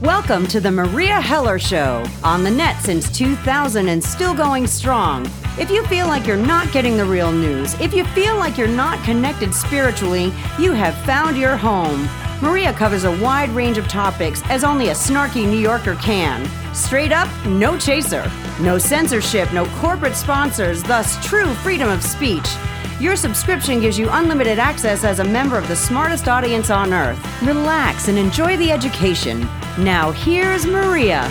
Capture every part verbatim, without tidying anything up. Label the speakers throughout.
Speaker 1: Welcome to the Maria Heller Show, on the net since two thousand and still going strong. If you feel like you're not getting the real news, if you feel like you're not connected spiritually, you have found your home. Maria covers a wide range of topics as only a snarky New Yorker can. Straight up, no chaser. No censorship, no corporate sponsors, thus true freedom of speech. Your subscription gives you unlimited access as a member of the smartest audience on earth. Relax and enjoy the education. Now here's Maria.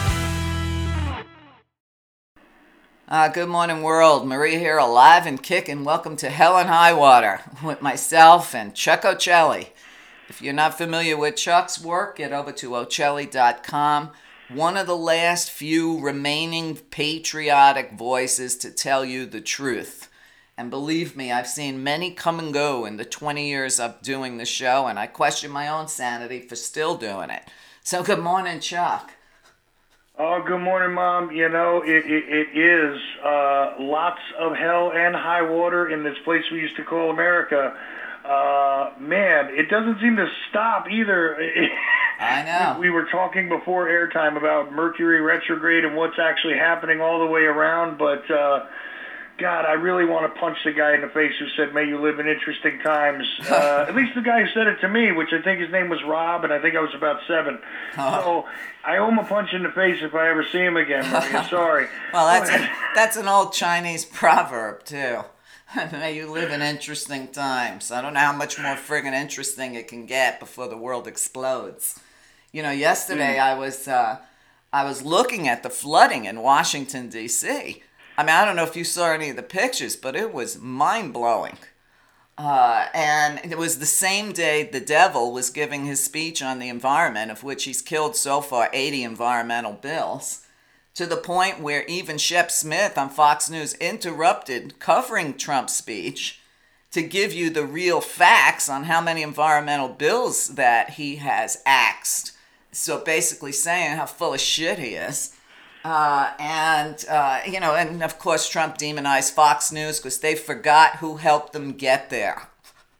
Speaker 2: Uh, good morning, world. Maria here, alive and kicking. Welcome to Hell and High Water with myself and Chuck Ochelli. If you're not familiar with Chuck's work, get over to ochelli dot com. One of the last few remaining patriotic voices to tell you the truth. And believe me, I've seen many come and go in the twenty years of doing the show, and I question my own sanity for still doing it. So good morning, Chuck.
Speaker 3: Oh, good morning, Mom. You know, it, it, it is uh, lots of hell and high water in this place we used to call America. Uh, man, it doesn't seem to stop either.
Speaker 2: I know.
Speaker 3: We, we were talking before airtime about Mercury retrograde and what's actually happening all the way around, but uh, God, I really want to punch the guy in the face who said, may you live in interesting times. Uh, at least the guy who said it to me, which I think his name was Rob, and I think I was about seven. Oh. So I owe him a punch in the face if I ever see him again, Maria. Sorry.
Speaker 2: Well, that's, a, that's an old Chinese proverb, too. May you live in interesting times. I don't know how much more friggin' interesting it can get before the world explodes. You know, yesterday mm. I was uh, I was looking at the flooding in Washington, D C I mean, I don't know if you saw any of the pictures, but it was mind-blowing. Uh, and it was the same day the devil was giving his speech on the environment, of which he's killed so far eighty environmental bills, to the point where even Shep Smith on Fox News interrupted covering Trump's speech to give you the real facts on how many environmental bills that he has axed. So basically saying how full of shit he is. Uh, and, uh, you know, and of course Trump demonized Fox News because they forgot who helped them get there.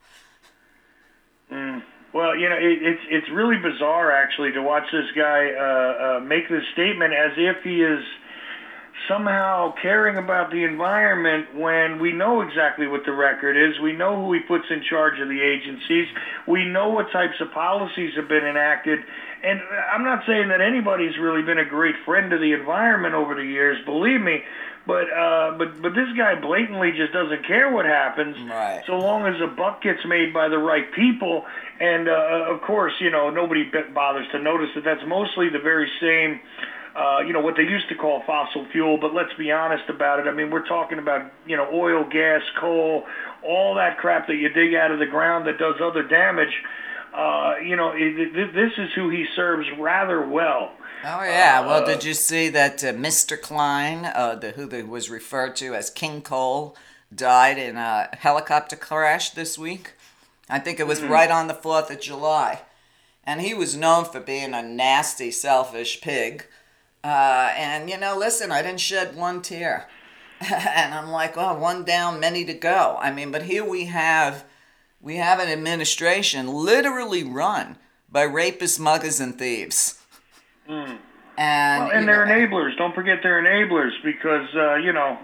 Speaker 3: Mm. Well, you know, it, it's it's really bizarre, actually, to watch this guy uh, uh, make this statement as if he is somehow caring about the environment when we know exactly what the record is. We know who he puts in charge of the agencies. We know what types of policies have been enacted. And I'm not saying that anybody's really been a great friend to the environment over the years, believe me, but uh, but but this guy blatantly just doesn't care what happens,
Speaker 2: right,
Speaker 3: so long as a buck gets made by the right people. And uh, of course, you know, nobody bothers to notice that that's mostly the very same, uh, you know, what they used to call fossil fuel. But let's be honest about it. I mean, we're talking about, you know, oil, gas, coal, all that crap that you dig out of the ground that does other damage. Uh, you know, it, it, this is who he serves rather well.
Speaker 2: Oh, yeah.
Speaker 3: Uh,
Speaker 2: well, did you see that uh, Mister Klein, uh, the, who the, was referred to as King Cole, died in a helicopter crash this week? I think it was mm-hmm. right on the fourth of July. And he was known for being a nasty, selfish pig. Uh, and, you know, listen, I didn't shed one tear. And I'm like, oh, one down, many to go. I mean, but here we have... We have an administration literally run by rapists, muggers, and thieves.
Speaker 3: Mm.
Speaker 2: And,
Speaker 3: well, and they're know, enablers. Don't forget they're enablers because, uh, you know,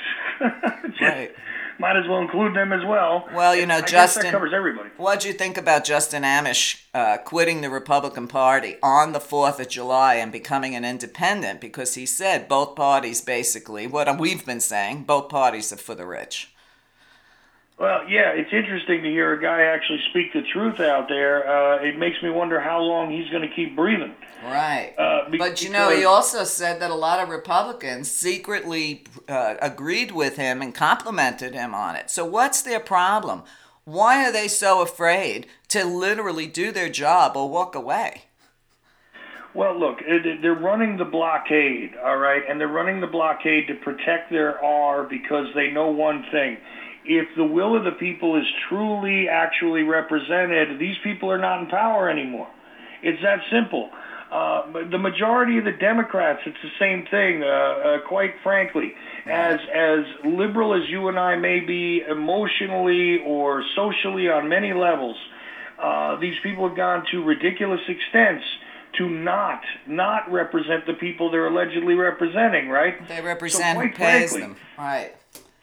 Speaker 2: right.
Speaker 3: might as well include them as well.
Speaker 2: Well, you know,
Speaker 3: I
Speaker 2: Justin...
Speaker 3: guess that covers everybody.
Speaker 2: What'd you think about Justin Amish uh, quitting the Republican Party on the fourth of July and becoming an independent? Because he said both parties basically, what we've been saying, both parties are for the rich.
Speaker 3: Well, yeah, it's interesting to hear a guy actually speak the truth out there. Uh, it makes me wonder how long he's going to keep breathing.
Speaker 2: Right.
Speaker 3: Uh, be-
Speaker 2: but, you know, he also said that a lot of Republicans secretly uh, agreed with him and complimented him on it. So what's their problem? Why are they so afraid to literally do their job or walk away?
Speaker 3: Well, look, they're running the blockade, all right? And they're running the blockade to protect their R because they know one thing. If the will of the people is truly actually represented, these people are not in power anymore. It's that simple. Uh, the majority of the Democrats, it's the same thing, uh, uh, quite frankly. As as liberal as you and I may be emotionally or socially on many levels, uh, these people have gone to ridiculous extents to not not represent the people they're allegedly representing, right?
Speaker 2: They represent
Speaker 3: so
Speaker 2: who pays them, right?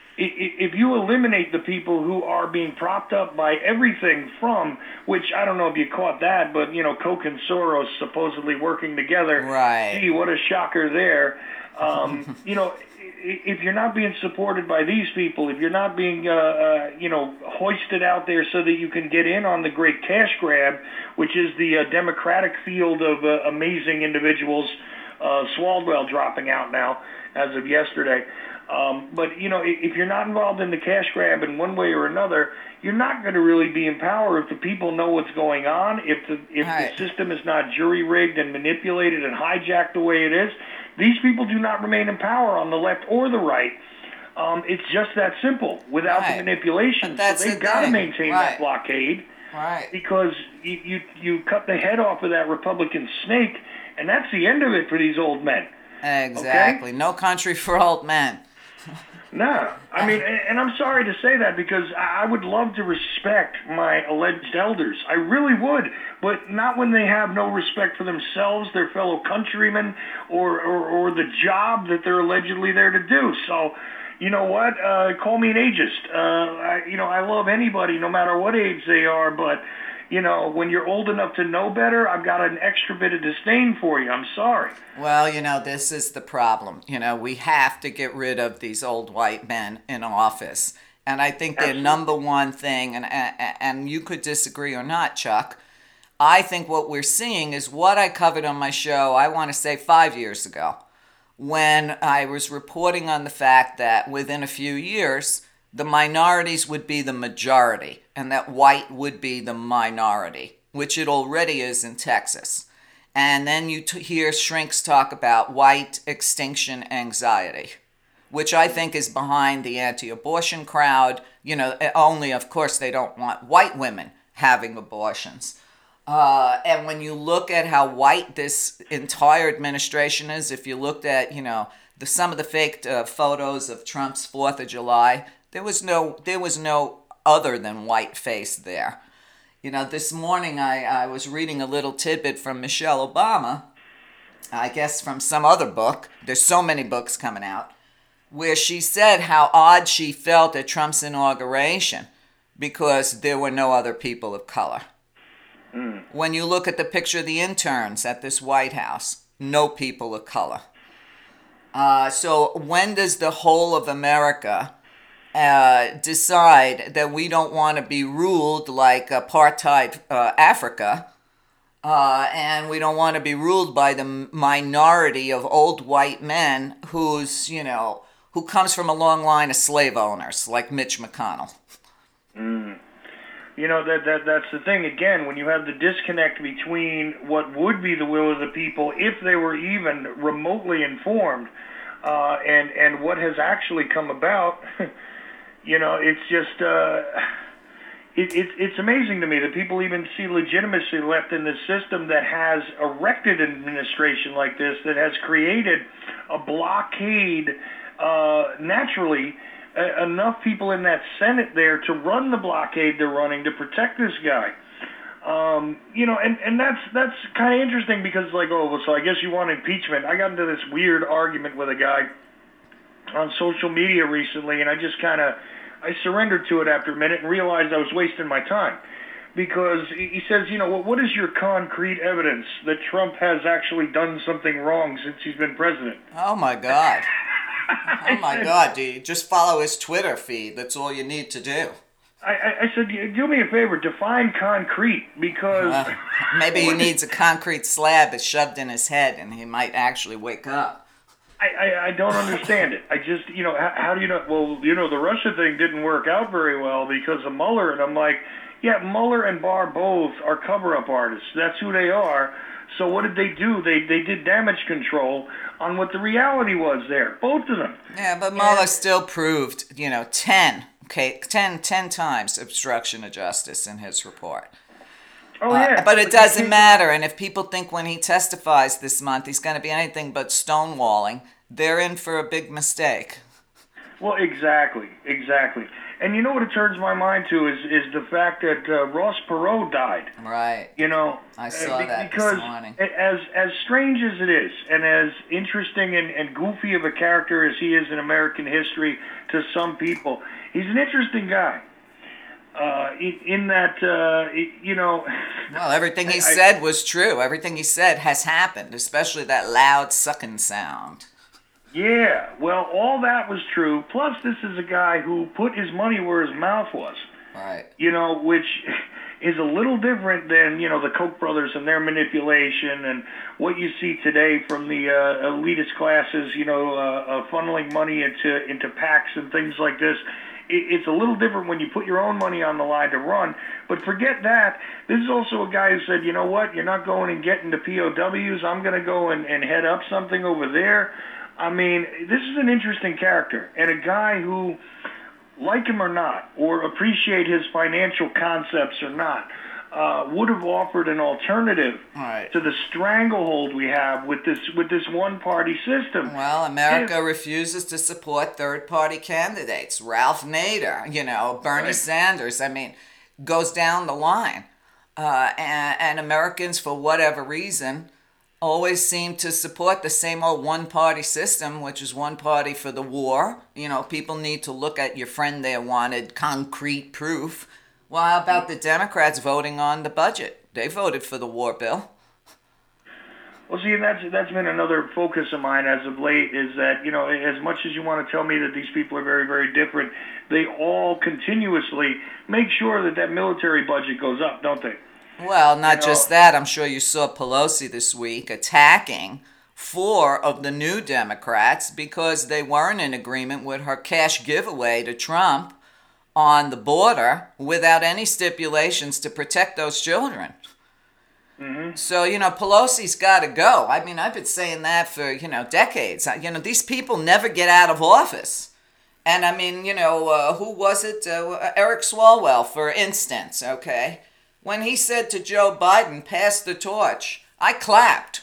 Speaker 3: If you eliminate the people who are being propped up by everything from, which I don't know if you caught that, but, you know, Koch and Soros supposedly working together.
Speaker 2: Right.
Speaker 3: Gee, what a shocker there. Um, you know, if you're not being supported by these people, if you're not being, uh, uh, you know, hoisted out there so that you can get in on the great cash grab, which is the uh, democratic field of uh, amazing individuals, uh, Swaldwell dropping out now as of yesterday. Um, but, you know, if you're not involved in the cash grab in one way or another, you're not going to really be in power if the people know what's going on, if the if
Speaker 2: right.
Speaker 3: the system is not jury-rigged and manipulated and hijacked the way it is. These people do not remain in power on the left or the right. Um, it's just that simple without
Speaker 2: right.
Speaker 3: the manipulation.
Speaker 2: So
Speaker 3: they've got to maintain
Speaker 2: right.
Speaker 3: that blockade
Speaker 2: right.
Speaker 3: because you, you, you cut the head off of that Republican snake, and that's the end of it for these old men.
Speaker 2: Exactly.
Speaker 3: Okay?
Speaker 2: No country for old men.
Speaker 3: No, I mean, and, and I'm sorry to say that because I would love to respect my alleged elders. I really would, but not when they have no respect for themselves, their fellow countrymen, or, or, or the job that they're allegedly there to do. So, you know what? Uh, call me an ageist. Uh, I, you know, I love anybody, no matter what age they are, but, you know, when you're old enough to know better, I've got an extra bit of disdain for you. I'm sorry.
Speaker 2: Well, you know, this is the problem. You know, we have to get rid of these old white men in office. And I think their number one thing, and, and and you could disagree or not, Chuck, I think what we're seeing is what I covered on my show, I want to say five years ago, when I was reporting on the fact that within a few years, the minorities would be the majority and that white would be the minority, which it already is in Texas. And then you t- hear shrinks talk about white extinction anxiety, which I think is behind the anti-abortion crowd. You know, only, of course, they don't want white women having abortions. Uh, and when you look at how white this entire administration is, if you looked at, you know, the, some of the fake uh, photos of Trump's fourth of July, There was no there was no other than white face there. You know, this morning I, I was reading a little tidbit from Michelle Obama, I guess from some other book. There's so many books coming out, where she said how odd she felt at Trump's inauguration because there were no other people of color. Mm. When you look at the picture of the interns at this White House, no people of color. Uh, so when does the whole of America Uh, decide that we don't want to be ruled like apartheid uh, Africa, uh, and we don't want to be ruled by the minority of old white men who's, you know, who comes from a long line of slave owners like Mitch McConnell.
Speaker 3: Mm. You know, that, that that's the thing, again, when you have the disconnect between what would be the will of the people if they were even remotely informed uh, and, and what has actually come about. You know, it's just, uh, it, it, it's amazing to me that people even see legitimacy left in this system that has erected an administration like this, that has created a blockade, uh, naturally, uh, enough people in that Senate there to run the blockade they're running to protect this guy. Um, you know, and, and that's that's kind of interesting because, like, oh, well, so I guess you want impeachment. I got into this weird argument with a guy on social media recently, and I just kind of, I surrendered to it after a minute and realized I was wasting my time. Because he says, you know, well, what is your concrete evidence that Trump has actually done something wrong since he's been president?
Speaker 2: Oh, my God. Oh, my God. Do you just follow his Twitter feed? That's all you need to do.
Speaker 3: I, I, I said, do me a favor, define concrete, because...
Speaker 2: Uh, maybe he needs a concrete slab that's shoved in his head, and he might actually wake up.
Speaker 3: I, I, I don't understand it. I just, you know, how, how do you know? Well, you know, the Russia thing didn't work out very well because of Mueller. And I'm like, yeah, Mueller and Barr both are cover-up artists. That's who they are. So what did they do? They they did damage control on what the reality was there, both of them.
Speaker 2: Yeah, but Mueller and, still proved, you know, ten, okay, ten, ten times obstruction of justice in his report.
Speaker 3: Oh, yeah.
Speaker 2: Uh, but it doesn't matter. And if people think when he testifies this month he's going to be anything but stonewalling, they're in for a big mistake.
Speaker 3: Well, exactly, exactly. And you know what it turns my mind to is is the fact that uh, Ross Perot died.
Speaker 2: Right.
Speaker 3: You know,
Speaker 2: I saw
Speaker 3: uh,
Speaker 2: that
Speaker 3: because
Speaker 2: this morning.
Speaker 3: as as strange as it is, and as interesting and, and goofy of a character as he is in American history to some people, he's an interesting guy. Uh, in, in that, uh, you know.
Speaker 2: Well, everything he
Speaker 3: I,
Speaker 2: said was true. Everything he said has happened, especially that loud sucking sound.
Speaker 3: Yeah, well, all that was true. Plus, this is a guy who put his money where his mouth was.
Speaker 2: Right.
Speaker 3: You know, which is a little different than, you know, the Koch brothers and their manipulation and what you see today from the uh, elitist classes, you know, uh, uh, funneling money into, into PACs and things like this. It's a little different when you put your own money on the line to run. But forget that. This is also a guy who said, you know what, you're not going and getting the P O Ws. I'm going to go and, and head up something over there. I mean, this is an interesting character. And a guy who, like him or not, or appreciate his financial concepts or not, uh, would have offered an alternative
Speaker 2: right.
Speaker 3: to the stranglehold we have with this with this one-party system.
Speaker 2: Well, America
Speaker 3: if,
Speaker 2: refuses to support third-party candidates. Ralph Nader, you know, Bernie
Speaker 3: right.
Speaker 2: Sanders, I mean, goes down the line. Uh, and, and Americans, for whatever reason, always seem to support the same old one-party system, which is one party for the war. You know, people need to look at your friend there wanted concrete proof. Well, how about the Democrats voting on the budget? They voted for the war bill.
Speaker 3: Well, see, and that's that's been another focus of mine as of late, is that, you know, as much as you want to tell me that these people are very, very different, they all continuously make sure that that military budget goes up, don't they?
Speaker 2: Well, not
Speaker 3: you know,
Speaker 2: just that. I'm sure you saw Pelosi this week attacking four of the new Democrats because they weren't in agreement with her cash giveaway to Trump on the border without any stipulations to protect those children.
Speaker 3: Mm-hmm.
Speaker 2: So, you know, Pelosi's got to go. I mean, I've been saying that for, you know, decades. You know, these people never get out of office. And I mean, you know, uh, who was it? Uh, Eric Swalwell, for instance, okay? When he said to Joe Biden, pass the torch, I clapped,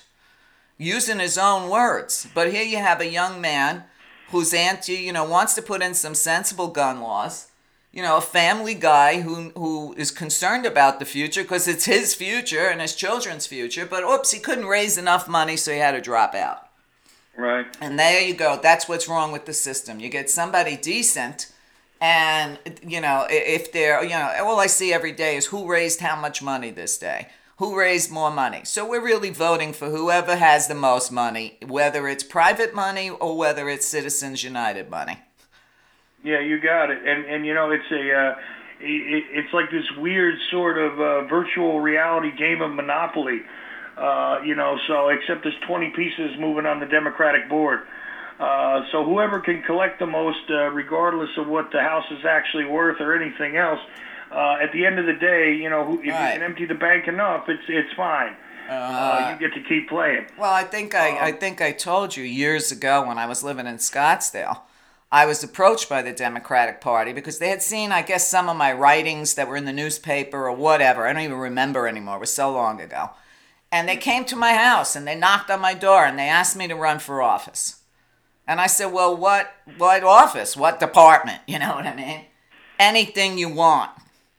Speaker 2: using his own words. But here you have a young man who's anti, you know, wants to put in some sensible gun laws. You know, a family guy who who is concerned about the future because it's his future and his children's future. But oops, he couldn't raise enough money, so he had to drop out.
Speaker 3: Right.
Speaker 2: And there you go. That's what's wrong with the system. You get somebody decent, and, you know, if they're, you know, all I see every day is who raised how much money this day. Who raised more money? So we're really voting for whoever has the most money, whether it's private money or whether it's Citizens United money.
Speaker 3: Yeah, you got it. And and you know, it's a uh, it, it's like this weird sort of uh, virtual reality game of Monopoly. Uh, you know, so except there's twenty pieces moving on the Democratic board. Uh, so whoever can collect the most, uh, regardless of what the house is actually worth or anything else, uh, at the end of the day, you know, who, if
Speaker 2: right.
Speaker 3: you can empty the bank enough, it's it's fine. Uh, uh, you get to keep playing.
Speaker 2: Well, I think I
Speaker 3: um,
Speaker 2: I think I told you years ago when I was living in Scottsdale, I was approached by the Democratic Party because they had seen, I guess, some of my writings that were in the newspaper or whatever. I don't even remember anymore. It was so long ago. And they came to my house and they knocked on my door and they asked me to run for office. And I said, well, what what office? What department? You know what I mean? Anything you want.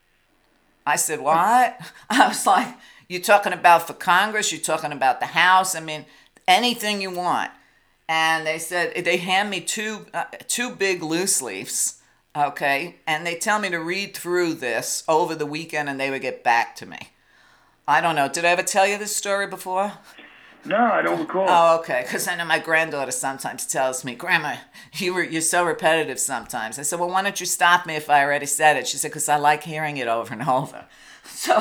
Speaker 2: I said, what? I was like, you talking about for Congress? You talking about the House? I mean, anything you want. And they said, they hand me two uh, two big loose leaves, okay? And they tell me to read through this over the weekend and they would get back to me. I don't know. Did I ever tell you this story before?
Speaker 3: No, I don't recall.
Speaker 2: Oh, okay. Because I know my granddaughter sometimes tells me, Grandma, you were, you're so repetitive sometimes. I said, well, why don't you stop me if I already said it? She said, because I like hearing it over and over. So,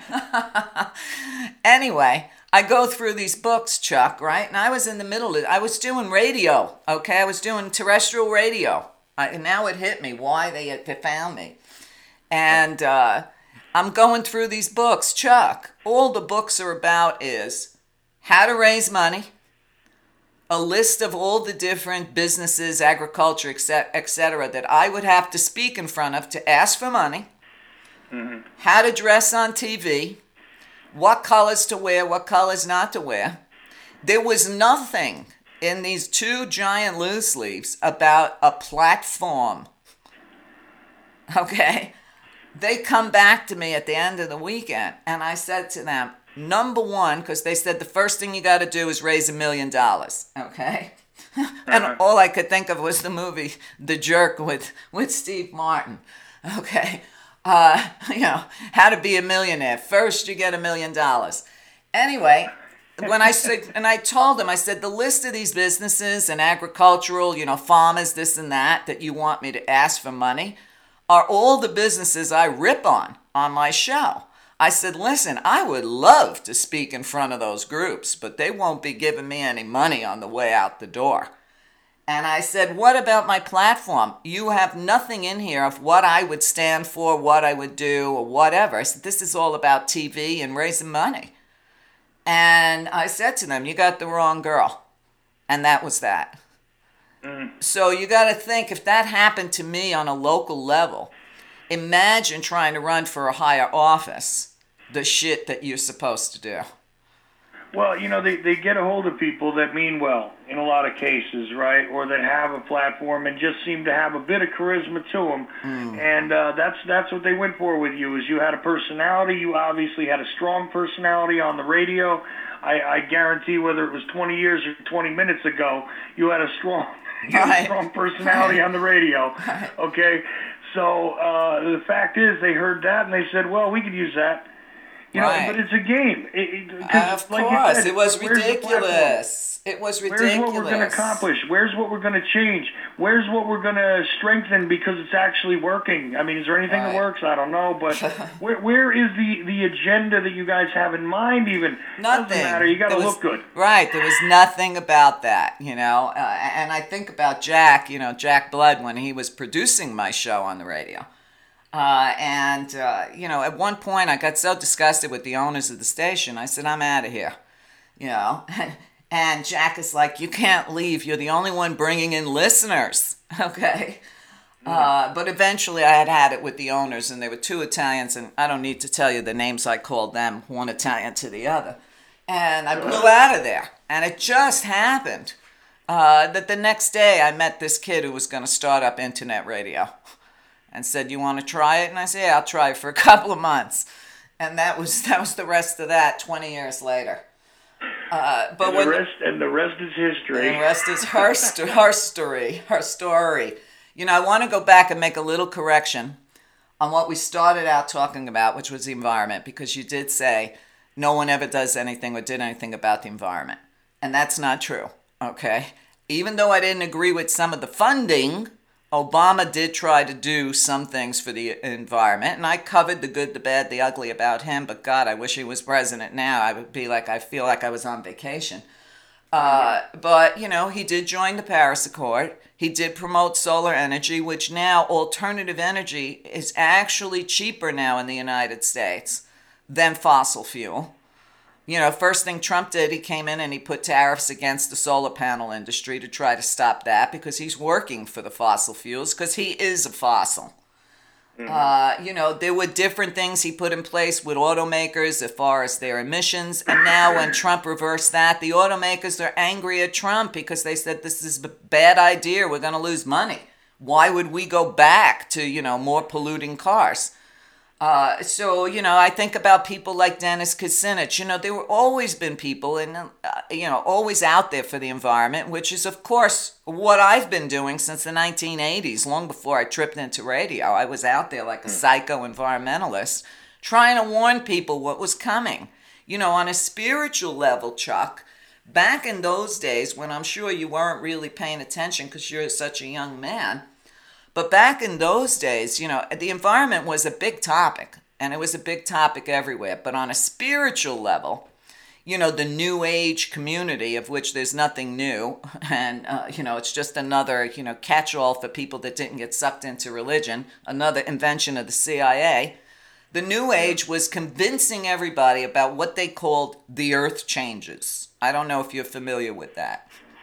Speaker 2: anyway, I go through these books, Chuck, right? And I was in the middle of it. I was doing radio, okay? I was doing terrestrial radio. I, and now it hit me why they had found me. And uh, I'm going through these books, Chuck. All the books are about is how to raise money, a list of all the different businesses, agriculture, et cetera, that I would have to speak in front of to ask for money, mm-hmm. how to dress on T V, what colors to wear, what colors not to wear. There was nothing in these two giant loose leaves about a platform. okay, they come back to me at the end of the weekend, and I said to them, number one, because they said the first thing you got to do is raise a million dollars, okay? And
Speaker 3: Uh-huh.
Speaker 2: all I could think of was the movie The Jerk with, with Steve Martin, okay? Uh, you know, how to be a millionaire. First, you get a million dollars. Anyway, when I said, and I told them, I said, the list of these businesses and agricultural, you know, farmers, this and that, that you want me to ask for money, are all the businesses I rip on on my show. I said, listen, I would love to speak in front of those groups, but they won't be giving me any money on the way out the door. And I said, what about my platform? You have nothing in here of what I would stand for, what I would do, or whatever. I said, this is all about T V and raising money. And I said to them, you got the wrong girl. And that was that. Mm. So you got to think, if that happened to me on a local level, imagine trying to run for a higher office, the shit that you're supposed to do.
Speaker 3: Well, you know, they, they get a hold of people that mean well in a lot of cases, right? Or that have a platform and just seem to have a bit of charisma to them. Mm. And uh, that's that's what they went for with you, is you had a personality. You obviously had a strong personality on the radio. I, I guarantee whether it was twenty years or twenty minutes ago, you had a strong, you had a strong personality on the radio, okay? So uh, the fact is they heard that and they said, well, we could use that. You know,
Speaker 2: right.
Speaker 3: But it's a game. It, it,
Speaker 2: uh, of
Speaker 3: like
Speaker 2: course,
Speaker 3: said,
Speaker 2: it was ridiculous. It was ridiculous.
Speaker 3: Where's what we're going to accomplish? Where's what we're going to change? Where's what we're going to strengthen because it's actually working? I mean, is there anything
Speaker 2: right.
Speaker 3: that works? I don't know, but where where is the, the agenda that you guys have in mind? Even
Speaker 2: nothing.
Speaker 3: Doesn't matter. You got to look good.
Speaker 2: Right. There was nothing about that, you know. Uh, and I think about Jack, you know, Jack Blood, when he was producing my show on the radio. Uh, and, uh, you know, at one point I got so disgusted with the owners of the station, I said, I'm out of here, you know. And Jack is like, you can't leave. You're the only one bringing in listeners, okay? Uh, but eventually I had had it with the owners, and they were two Italians, and I don't need to tell you the names I called them, one Italian to the other. And I blew out of there. And it just happened uh, that the next day I met this kid who was going to start up internet radio. And said, you want to try it? And I said, yeah, I'll try it for a couple of months. And that was that was the rest of that twenty years later. Uh, but
Speaker 3: and,
Speaker 2: when
Speaker 3: the rest, and the rest is history.
Speaker 2: And the rest is her, st- her story, her story. You know, I want to go back and make a little correction on what we started out talking about, which was the environment, because you did say no one ever does anything or did anything about the environment. And that's not true, okay? Even though I didn't agree with some of the funding, Obama did try to do some things for the environment, and I covered the good, the bad, the ugly about him, but God, I wish he was president now. I would be like, I feel like I was on vacation. Uh, but, you know, he did join the Paris Accord. He did promote solar energy, which now alternative energy is actually cheaper now in the United States than fossil fuel. You know, first thing Trump did, he came in and he put tariffs against the solar panel industry to try to stop that because he's working for the fossil fuels because he is a fossil. Mm-hmm. Uh, you know, there were different things he put in place with automakers as far as their emissions. And now when Trump reversed that, the automakers are angry at Trump because they said this is a bad idea. We're going to lose money. Why would we go back to, you know, more polluting cars? Uh, so, you know, I think about people like Dennis Kucinich. You know, there were always been people and, uh, you know, always out there for the environment, which is, of course, what I've been doing since the nineteen eighties, long before I tripped into radio. I was out there like a psycho environmentalist trying to warn people what was coming. You know, on a spiritual level, Chuck, back in those days when I'm sure you weren't really paying attention because you're such a young man, but back in those days, you know, the environment was a big topic, and it was a big topic everywhere. But on a spiritual level, you know, the New Age community, of which there's nothing new, and, uh, you know, it's just another, you know, catch-all for people that didn't get sucked into religion, another invention of the C I A. The New Age was convincing everybody about what they called the earth changes. I don't know if you're familiar with that.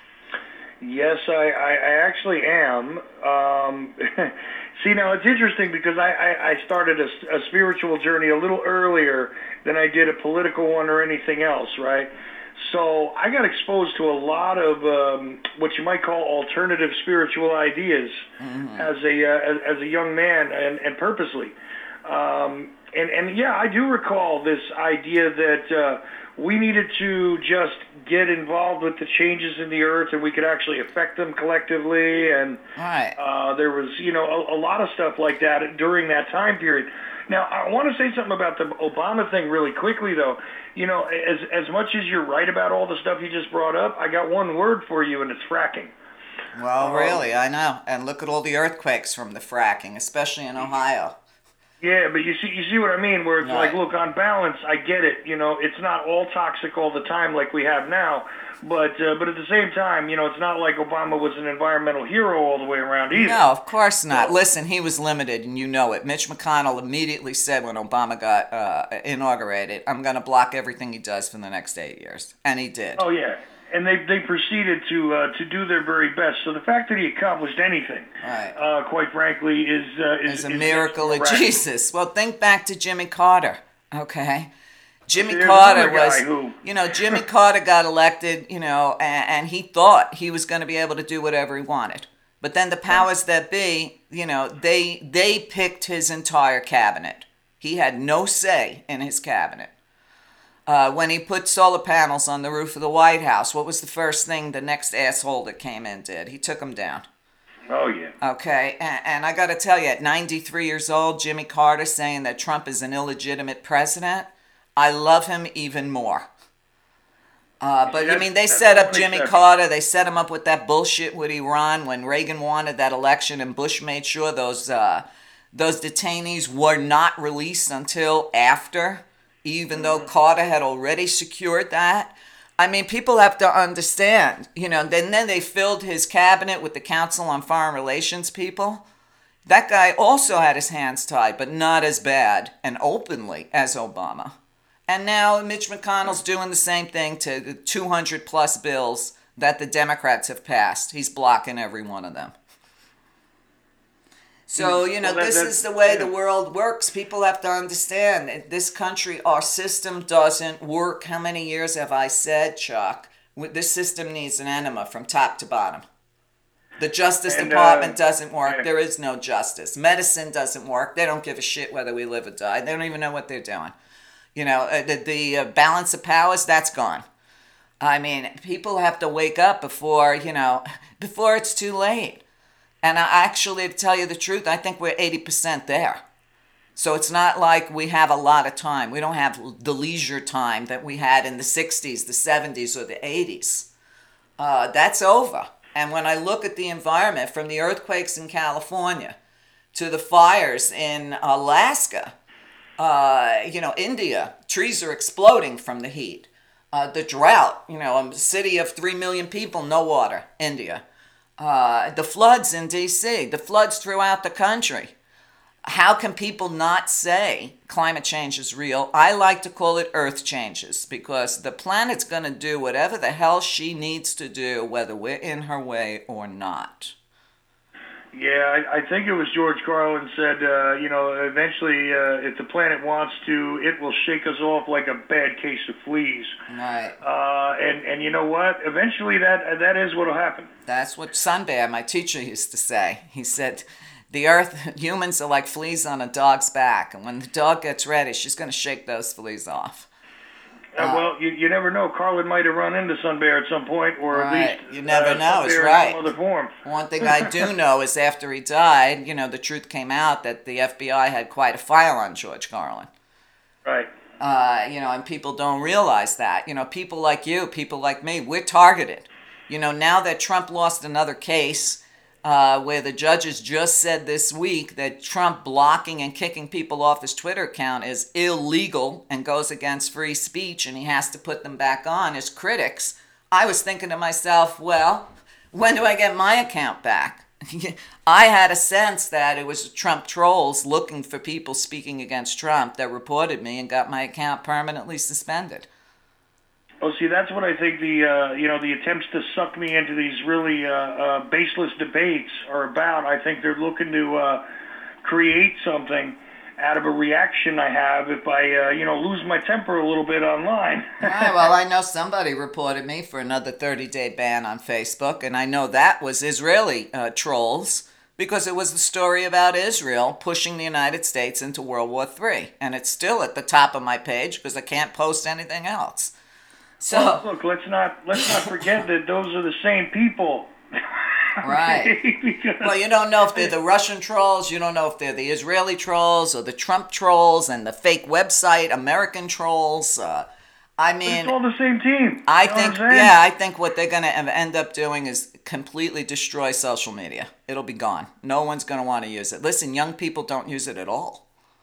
Speaker 3: Yes, I, I, I actually am. Um, see, now it's interesting because I, I, I started a, a spiritual journey a little earlier than I did a political one or anything else, right? So I got exposed to a lot of um, what you might call alternative spiritual ideas mm-hmm. as a uh, as, as a young man, and, and purposely. Um, and and yeah, I do recall this idea that uh, we needed to just get involved with the changes in the earth, and we could actually affect them collectively. And
Speaker 2: right.
Speaker 3: uh, there was, you know, a, a lot of stuff like that during that time period. Now, I want to say something about the Obama thing really quickly, though. You know, as as much as you're right about all the stuff you just brought up, I got one word for you, and it's fracking.
Speaker 2: Well, really, I know. And look at all the earthquakes from the fracking, especially in Ohio.
Speaker 3: Yeah, but you see, you see what I mean, where it's
Speaker 2: right.
Speaker 3: like, look, on balance, I get it. You know, it's not all toxic all the time like we have now. But uh, but at the same time, you know, it's not like Obama was an environmental hero all the way around either.
Speaker 2: No, of course not. Listen, he was limited, and you know it. Mitch McConnell immediately said when Obama got uh, inaugurated, I'm going to block everything he does for the next eight years. And he did.
Speaker 3: Oh, yeah. And they they proceeded to uh, to do their very best. So the fact that he accomplished anything,
Speaker 2: right.
Speaker 3: uh, quite frankly, is uh, is,
Speaker 2: is a
Speaker 3: is
Speaker 2: miracle of Jesus. Well, think back to Jimmy Carter, okay? Jimmy
Speaker 3: There's
Speaker 2: Carter was,
Speaker 3: who...
Speaker 2: you know, Jimmy Carter got elected, you know, and, and he thought he was going to be able to do whatever he wanted. But then the powers that be, you know, they they picked his entire cabinet. He had no say in his cabinet. Uh, when he put solar panels on the roof of the White House, what was the first thing the next asshole that came in did? He took them down.
Speaker 3: Oh, yeah.
Speaker 2: Okay, and, and I got to tell you, at ninety-three years old, Jimmy Carter saying that Trump is an illegitimate president, I love him even more. Uh, but, you mean, they set up Jimmy Carter, they set him up with that bullshit with Iran when Reagan wanted that election, and Bush made sure those uh, those detainees were not released until after, even though Carter had already secured that. I mean, people have to understand, you know, then, then they filled his cabinet with the Council on Foreign Relations people. That guy also had his hands tied, but not as bad and openly as Obama. And now Mitch McConnell's doing the same thing to the two hundred plus bills that the Democrats have passed. He's blocking every one of them. So, you know, well, that, this is the way yeah. the world works. People have to understand that this country, our system doesn't work. How many years have I said, Chuck? This system needs an enema from top to bottom. The Justice and, Department uh, doesn't work. Yeah. There is no justice. Medicine doesn't work. They don't give a shit whether we live or die. They don't even know what they're doing. You know, uh, the, the uh, balance of powers, that's gone. I mean, people have to wake up before, you know, before it's too late. And I actually, to tell you the truth, I think we're eighty percent there. So it's not like we have a lot of time. We don't have the leisure time that we had in the sixties, the seventies, or the eighties. Uh, that's over. And when I look at the environment, from the earthquakes in California to the fires in Alaska, uh, you know, India, trees are exploding from the heat. Uh, the drought, you know, a city of three million people, no water, India. Uh, the floods in D C, the floods throughout the country. How can people not say climate change is real? I like to call it earth changes, because the planet's going to do whatever the hell she needs to do, whether we're in her way or not.
Speaker 3: Yeah, I, I think it was George Carlin said, uh, you know, eventually uh, if the planet wants to, it will shake us off like a bad case of fleas.
Speaker 2: Right.
Speaker 3: Uh, and, and you know what? Eventually that that is what will happen.
Speaker 2: That's what Sunbear, my teacher, used to say. He said, the earth, humans are like fleas on a dog's back, and when the dog gets ready, she's going to shake those fleas off.
Speaker 3: Uh, well, you, you never know. Carlin might have run into Sunbear at some point, or
Speaker 2: right.
Speaker 3: at least
Speaker 2: you never
Speaker 3: uh,
Speaker 2: know. It's
Speaker 3: Sunbear
Speaker 2: right.
Speaker 3: in some other form.
Speaker 2: One thing I do know is after he died, you know, the truth came out that the F B I had quite a file on George Carlin.
Speaker 3: Right.
Speaker 2: Uh, you know, and people don't realize that. You know, people like you, people like me, we're targeted. You know, now that Trump lost another case, Uh, where the judges just said this week that Trump blocking and kicking people off his Twitter account is illegal and goes against free speech, and he has to put them back on as critics. I was thinking to myself, well, when do I get my account back? I had a sense that it was Trump trolls looking for people speaking against Trump that reported me and got my account permanently suspended.
Speaker 3: Oh, see, that's what I think the uh, you know the attempts to suck me into these really uh, uh, baseless debates are about. I think they're looking to uh, create something out of a reaction I have if I, uh, you know, lose my temper a little bit online.
Speaker 2: Right, well, I know somebody reported me for another thirty-day ban on Facebook, and I know that was Israeli uh, trolls because it was the story about Israel pushing the United States into World War Three, and it's still at the top of my page because I can't post anything else. So
Speaker 3: well, look, let's not let's not forget that those are the same people.
Speaker 2: Right.
Speaker 3: Because,
Speaker 2: well, you don't know if they're the Russian trolls, you don't know if they're the Israeli trolls or the Trump trolls and the fake website American trolls. Uh, I mean,
Speaker 3: it's all the same team.
Speaker 2: I
Speaker 3: You know
Speaker 2: think,
Speaker 3: what I'm saying?
Speaker 2: yeah, I think what they're going to end up doing is completely destroy social media. It'll be gone. No one's going to want to use it. Listen, young people don't use it at all.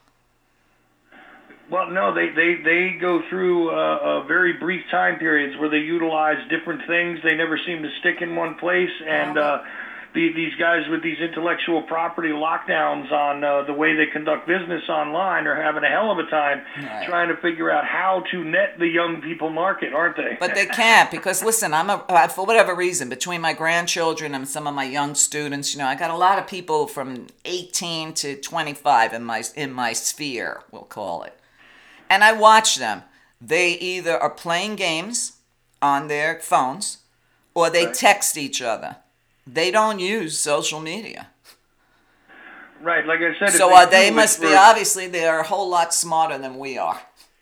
Speaker 3: Well, no, they, they, they go through uh, uh, very brief time periods where they utilize different things. They never seem to stick in one place. And uh, the, these guys with these intellectual property lockdowns on uh, the way they conduct business online are having a hell of a time
Speaker 2: Right.
Speaker 3: trying to figure out how to net the young people market, aren't they?
Speaker 2: But they can't because, listen, I'm a, uh, for whatever reason, between my grandchildren and some of my young students, you know, I got a lot of people from eighteen to twenty-five in my in my sphere, we'll call it. And I watch them. They either are playing games on their phones or they
Speaker 3: Right.
Speaker 2: text each other. They don't use social media.
Speaker 3: Right, like I said. if
Speaker 2: So uh, they
Speaker 3: do,
Speaker 2: must
Speaker 3: it's
Speaker 2: be,
Speaker 3: for-
Speaker 2: obviously, they're a whole lot smarter than we are.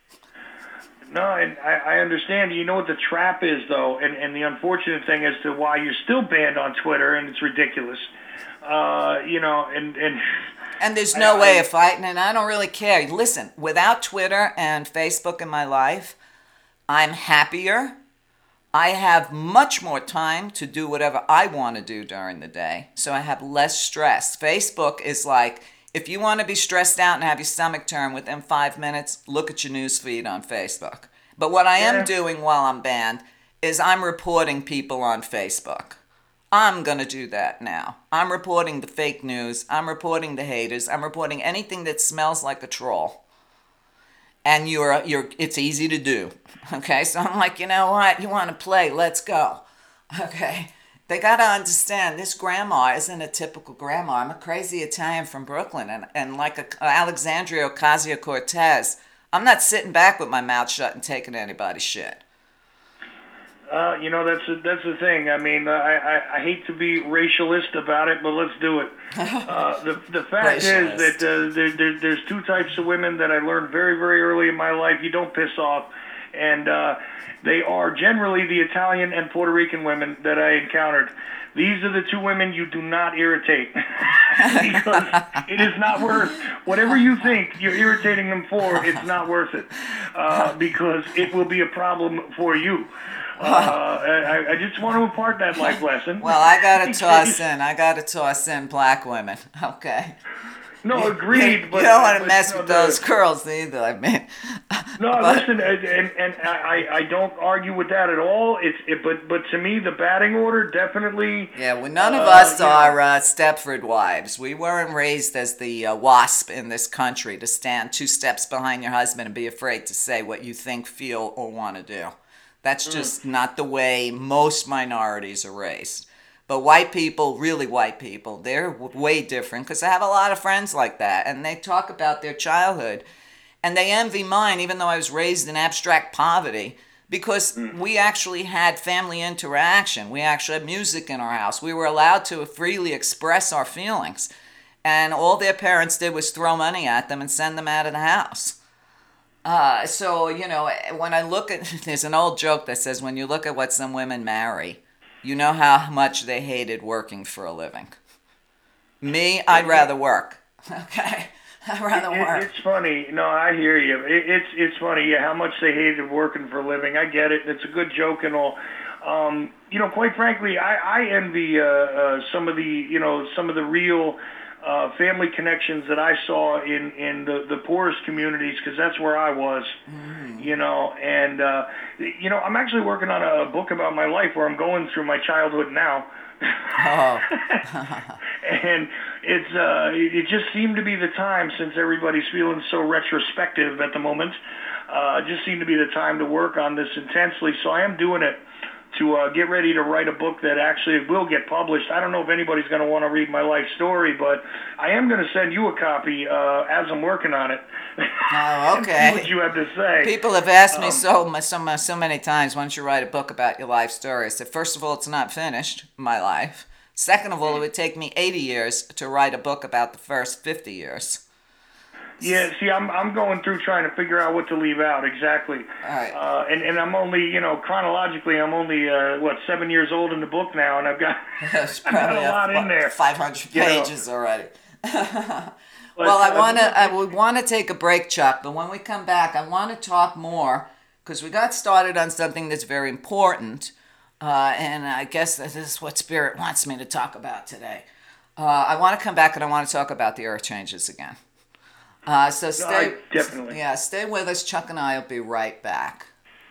Speaker 3: No, and I, I understand. You know what the trap is, though, and, and the unfortunate thing as to why you're still banned on Twitter, and it's ridiculous. Uh, you know, and and
Speaker 2: And there's no
Speaker 3: I-
Speaker 2: way
Speaker 3: I-
Speaker 2: of fighting, and I don't really care. Listen, without Twitter and Facebook in my life, I'm happier. I have much more time to do whatever I want to do during the day, so I have less stress. Facebook is like, if you want to be stressed out and have your stomach turn within five minutes, look at your news feed on Facebook. But what I
Speaker 3: Yeah.
Speaker 2: am doing while I'm banned is I'm reporting people on Facebook. I'm going to do that now. I'm reporting the fake news. I'm reporting the haters. I'm reporting anything that smells like a troll. And you're you're it's easy to do. Okay? So I'm like, you know what? You want to play? Let's go. Okay? They got to understand this grandma isn't a typical grandma. I'm a crazy Italian from Brooklyn, and, and like a, Alexandria Ocasio-Cortez, I'm not sitting back with my mouth shut and taking anybody's shit.
Speaker 3: uh, you know that's a, that's the thing. I mean, uh, I, I I hate to be racialist about it, but let's do it. Uh, the the fact
Speaker 2: Racialist.
Speaker 3: is that uh, there, there there's two types of women that I learned very very early in my life. You don't piss off, and uh, they are generally the Italian and Puerto Rican women that I encountered. These are the two women you do not irritate because it is not worth whatever you think you're irritating them for. It's not worth it uh, because it will be a problem for you. Uh, I, I just want to impart that life lesson.
Speaker 2: Well, I gotta
Speaker 3: In
Speaker 2: toss
Speaker 3: case-
Speaker 2: in. I gotta toss in black women. Okay.
Speaker 3: No, agreed.
Speaker 2: You,
Speaker 3: but,
Speaker 2: you don't want to
Speaker 3: but,
Speaker 2: mess
Speaker 3: you know,
Speaker 2: with
Speaker 3: the-
Speaker 2: those girls either. I mean,
Speaker 3: No,
Speaker 2: but-
Speaker 3: listen, and, and, and I, I don't argue with that at all. It's it, but but to me, the batting order definitely.
Speaker 2: Yeah, well, none of
Speaker 3: Uh,
Speaker 2: us
Speaker 3: yeah.
Speaker 2: are uh, Stepford wives. We weren't raised as the uh, wasp in this country to stand two steps behind your husband and be afraid to say what you think, feel, or want to do. That's just not the way most minorities are raised. But white people, really white people, they're w- way different because I have a lot of friends like that, and they talk about their childhood, and they envy mine, even though I was raised in abstract poverty, because we actually had family interaction. We actually had music in our house. We were allowed to freely express our feelings, and all their parents did was throw money at them and send them out of the house. Uh, so, you know, when I look at, there's an old joke that says, when you look at what some women marry, you know how much they hated working for a living. Me, I'd rather work. Okay? I'd rather
Speaker 3: It,
Speaker 2: work.
Speaker 3: it's funny. No, I hear you. It, it's it's funny. Yeah, how much they hated working for a living. I get it. It's a good joke and all. Um, you know, quite frankly, I, I envy uh, uh, some of the you know some of the real uh, family connections that I saw in in the, the poorest communities because that's where I was.
Speaker 2: Mm.
Speaker 3: You know, and uh, you know, I'm actually working on a book about my life where I'm going through my childhood now.
Speaker 2: Oh.
Speaker 3: And it's uh, it just seemed to be the time, since everybody's feeling so retrospective at the moment, uh, just seemed to be the time to work on this intensely. So I am doing it to uh, get ready to write a book that actually will get published. I don't know if anybody's going to want to read my life story, but I am going to send you a copy uh, as I'm working on it.
Speaker 2: Oh, okay.
Speaker 3: See what you have to say.
Speaker 2: People have asked me
Speaker 3: Um,
Speaker 2: so, so so many times, why don't you write a book about your life story? I said, first of all, it's not finished, my life. Second of all, it would take me eighty years to write a book about the first fifty years.
Speaker 3: Yeah, see, I'm I'm going through trying to figure out what to leave out exactly.
Speaker 2: All right.
Speaker 3: Uh, and and I'm only, you know, chronologically, I'm only uh, what seven years old in the book now, and I've got,
Speaker 2: There's
Speaker 3: I've got
Speaker 2: probably
Speaker 3: a lot in there.
Speaker 2: five hundred
Speaker 3: you know.
Speaker 2: pages already.
Speaker 3: But,
Speaker 2: Well, I
Speaker 3: uh,
Speaker 2: want to. I would want to take a break, Chuck. But when we come back, I want to talk more because we got started on something that's very important, uh, and I guess this is what Spirit wants me to talk about today. Uh, I want to come back and I want to talk about the earth changes again. Uh, so stay.
Speaker 3: I- definitely.
Speaker 2: Yeah, stay with us. Chuck and I will be right back.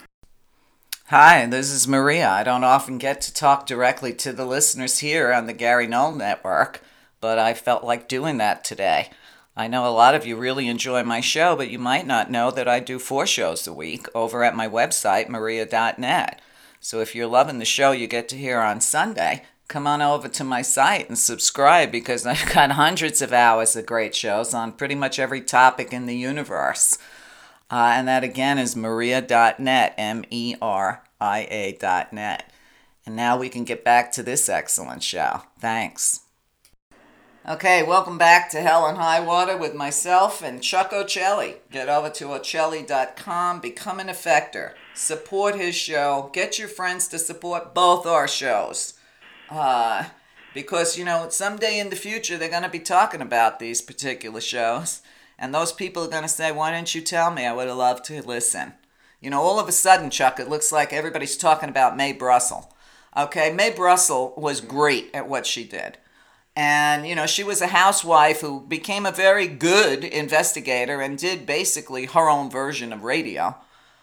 Speaker 2: Hi, this is Maria. I don't often get to talk directly to the listeners here on the Gary Knoll Network, but I felt like doing that today. I know a lot of you really enjoy my show, but you might not know that I do four shows a week over at my website, maria dot net. So if you're loving the show you get to hear on Sunday, come on over to my site and subscribe because I've got hundreds of hours of great shows on pretty much every topic in the universe. Uh, and that again is maria dot net, M E R I A dot net. And now we can get back to this excellent show. Thanks. Okay, welcome back to Hell and High Water with myself and Chuck Ocelli. Get over to ocelli dot com, become an effector, support his show, get your friends to support both our shows. Uh, because, you know, someday in the future they're going to be talking about these particular shows, and those people are going to say, why didn't you tell me? I would have loved to listen. You know, all of a sudden, Chuck, it looks like everybody's talking about Mae Brussell. Okay, Mae Brussell was great at what she did. And, you know, she was a housewife who became a very good investigator and did basically her own version of radio.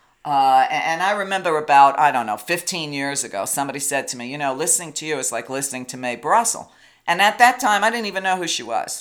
Speaker 2: Uh, and I remember about, I don't know, fifteen years ago, somebody said to me, you know, listening to you is like listening to Mae Brussell. And at that time, I didn't even know who she was.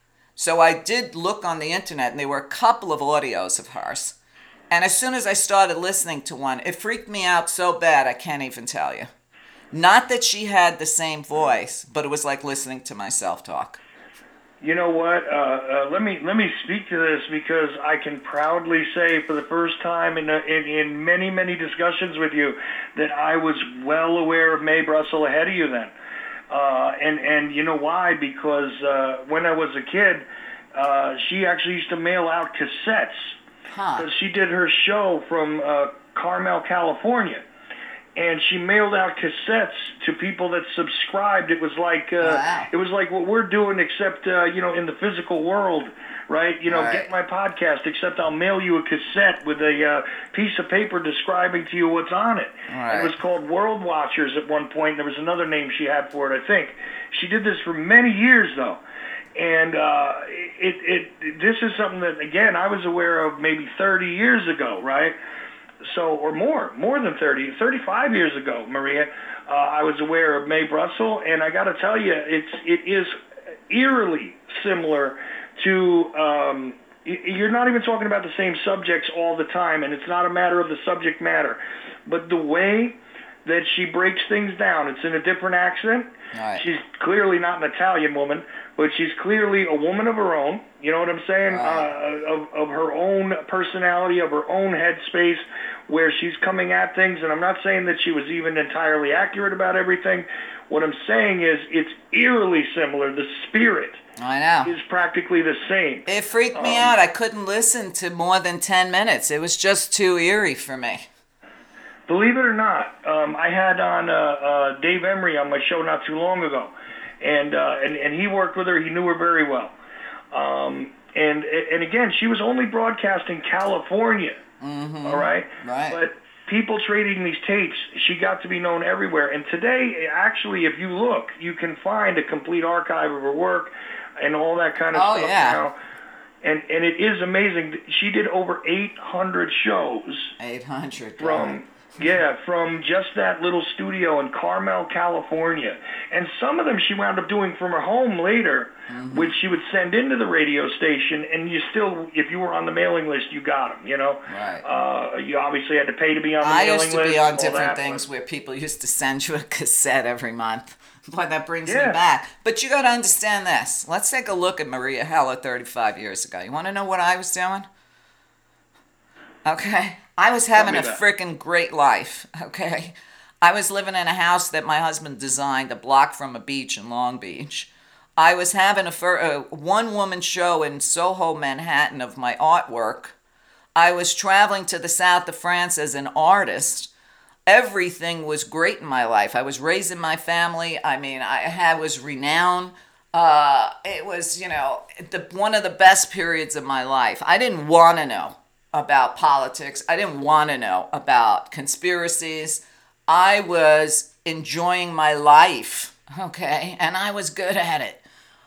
Speaker 2: So I did look on the internet, and there were a couple of audios of hers. And as soon as I started listening to one, it freaked me out so bad I can't even tell you. Not that she had the same voice, but it was like listening to myself talk.
Speaker 3: You know what? Uh, uh, let me let me speak to this because I can proudly say for the first time in, uh, in in many many discussions with you that I was well aware of Mae Brussell ahead of you then, uh, and and you know why? Because uh, when I was a kid, uh, she actually used to mail out cassettes because
Speaker 2: Huh.
Speaker 3: she did her show from uh, Carmel, California. And she mailed out cassettes to people that subscribed. It was like uh,
Speaker 2: Wow.
Speaker 3: it was like what we're doing, except uh, you know, in the physical world, right? You know,
Speaker 2: Right.
Speaker 3: get my podcast. Except I'll mail you a cassette with a uh, piece of paper describing to you what's on it.
Speaker 2: Right.
Speaker 3: It was called World Watchers at one point. There was another name she had for it, I think. She did this for many years, though. And uh, it, it this is something that again I was aware of maybe thirty years ago, right? So, or more, more than thirty, thirty-five years ago, Maria, uh, I was aware of Mae Brussell, and I got to tell you, it's it is eerily similar to. Um, y- you're not even talking about the same subjects all the time, and it's not a matter of the subject matter, but the way that she breaks things down. It's in a different accent.
Speaker 2: Right.
Speaker 3: She's clearly not an Italian woman, but she's clearly a woman of her own. You know what I'm saying?
Speaker 2: Right.
Speaker 3: Uh, of, of her own personality, of her own headspace, where she's coming at things. And I'm not saying that she was even entirely accurate about everything. What I'm saying is it's eerily similar. The spirit
Speaker 2: I know.
Speaker 3: is practically the same.
Speaker 2: It freaked me
Speaker 3: Um,
Speaker 2: out. I couldn't listen to more than ten minutes. It was just too eerie for me.
Speaker 3: Believe it or not, um, I had on uh, uh, Dave Emery on my show not too long ago, and uh, and and he worked with her. He knew her very well, um, and and again, she was only broadcasting California.
Speaker 2: Mm-hmm.
Speaker 3: All right,
Speaker 2: Right.
Speaker 3: but people trading these tapes, she got to be known everywhere. And today, actually, if you look, you can find a complete archive of her work and all that kind of
Speaker 2: Oh,
Speaker 3: stuff
Speaker 2: yeah.
Speaker 3: now. And and it is amazing. She did over eight hundred shows
Speaker 2: eight hundred.
Speaker 3: from Yeah, from just that little studio in Carmel, California. And some of them she wound up doing from her home later, mm-hmm. which she would send into the radio station, and you still, if you were on the mailing list, you got them, you know?
Speaker 2: Right.
Speaker 3: Uh, you obviously had to pay to be on the
Speaker 2: I
Speaker 3: mailing list.
Speaker 2: used to be on different
Speaker 3: that,
Speaker 2: things
Speaker 3: but...
Speaker 2: where people used to send you a cassette every month. Boy, that brings
Speaker 3: yeah.
Speaker 2: me back. But you got to understand this. Let's take a look at Maria Heller thirty-five years ago. You want to know what I was doing? Okay. I was having a freaking great life, okay? I was living in a house that my husband designed a block from a beach in Long Beach. I was having a, a one-woman show in Soho, Manhattan of my artwork. I was traveling to the south of France as an artist. Everything was great in my life. I was raising my family. I mean, I had, was renowned. Uh, it was, you know, the, one of the best periods of my life. I didn't want to know about politics. I didn't want to know about conspiracies. I was enjoying my life, okay? And I was good at it.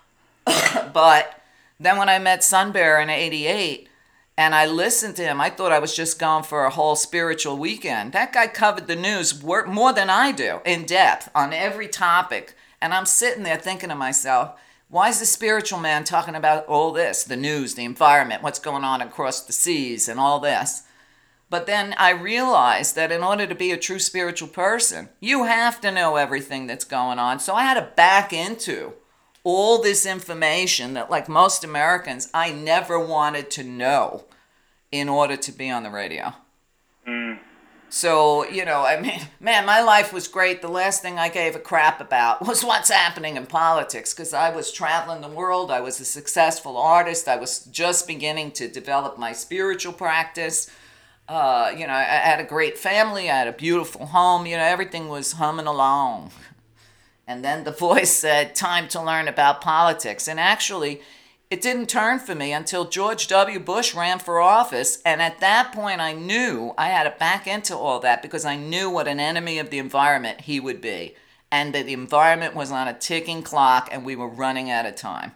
Speaker 2: But then when I met Sun Bear in eighty-eight and I listened to him, I thought I was just going for a whole spiritual weekend. That guy covered the news more than I do, in depth, on every topic. And I'm sitting there thinking to myself, why is the spiritual man talking about all this, the news, the environment, what's going on across the seas and all this? But then I realized that in order to be a true spiritual person, you have to know everything that's going on. So I had to back into all this information that, like most Americans, I never wanted to know in order to be on the radio. Mm. So, you know, I mean, man, my life was great. The last thing I gave a crap about was what's happening in politics, because I was traveling the world. I was a successful artist. I was just beginning to develop my spiritual practice. Uh, you know, I had a great family. I had a beautiful home. You know, everything was humming along. And then the voice said, time to learn about politics. And actually, it didn't turn for me until George W. Bush ran for office. And at that point, I knew I had to back into all that because I knew what an enemy of the environment he would be. And that the environment was on a ticking clock and we were running out of time.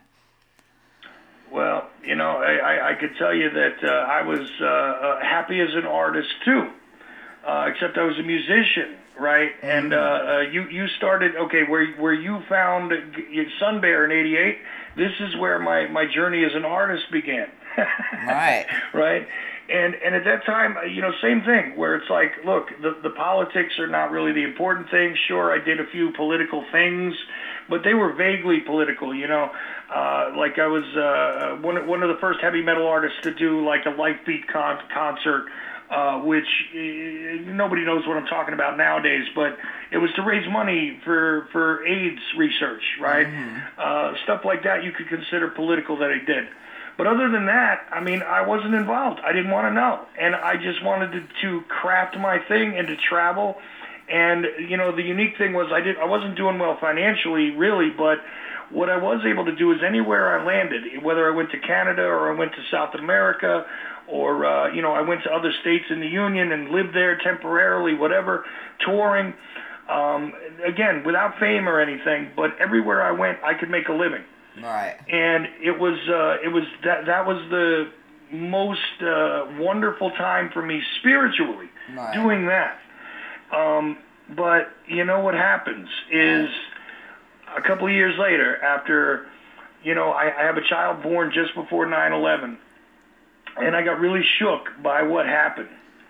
Speaker 3: Well, you know, I, I could tell you that uh, I was uh, uh, happy as an artist, too, uh, except I was a musician, right? Mm-hmm. And uh, uh, you, you started, okay, where, where you found Sun Bear in eighty-eight, this is where my, my journey as an artist began.
Speaker 2: Right.
Speaker 3: Right? And and at that time, you know, same thing, where it's like, look, the, the politics are not really the important thing. Sure, I did a few political things, but they were vaguely political, you know. Uh, like I was uh, one, one of the first heavy metal artists to do like a Life Beat con- concert, uh, which uh, nobody knows what I'm talking about nowadays, but it was to raise money for, for AIDS research, right? Mm-hmm. Uh, stuff like that you could consider political that I did. But other than that, I mean, I wasn't involved. I didn't want to know. And I just wanted to, to craft my thing and to travel. And, you know, the unique thing was I did I wasn't doing well financially, really, but what I was able to do is anywhere I landed, whether I went to Canada or I went to South America or, uh, you know, I went to other states in the Union and lived there temporarily, whatever, touring, um, again, without fame or anything, but everywhere I went, I could make a living.
Speaker 2: Right.
Speaker 3: And it was, uh, it was that, that was the most uh, wonderful time for me spiritually, right. doing that. Um, but you know what happens is a couple of years later, after, you know, I, I have a child born just before nine eleven, and I got really shook by what happened.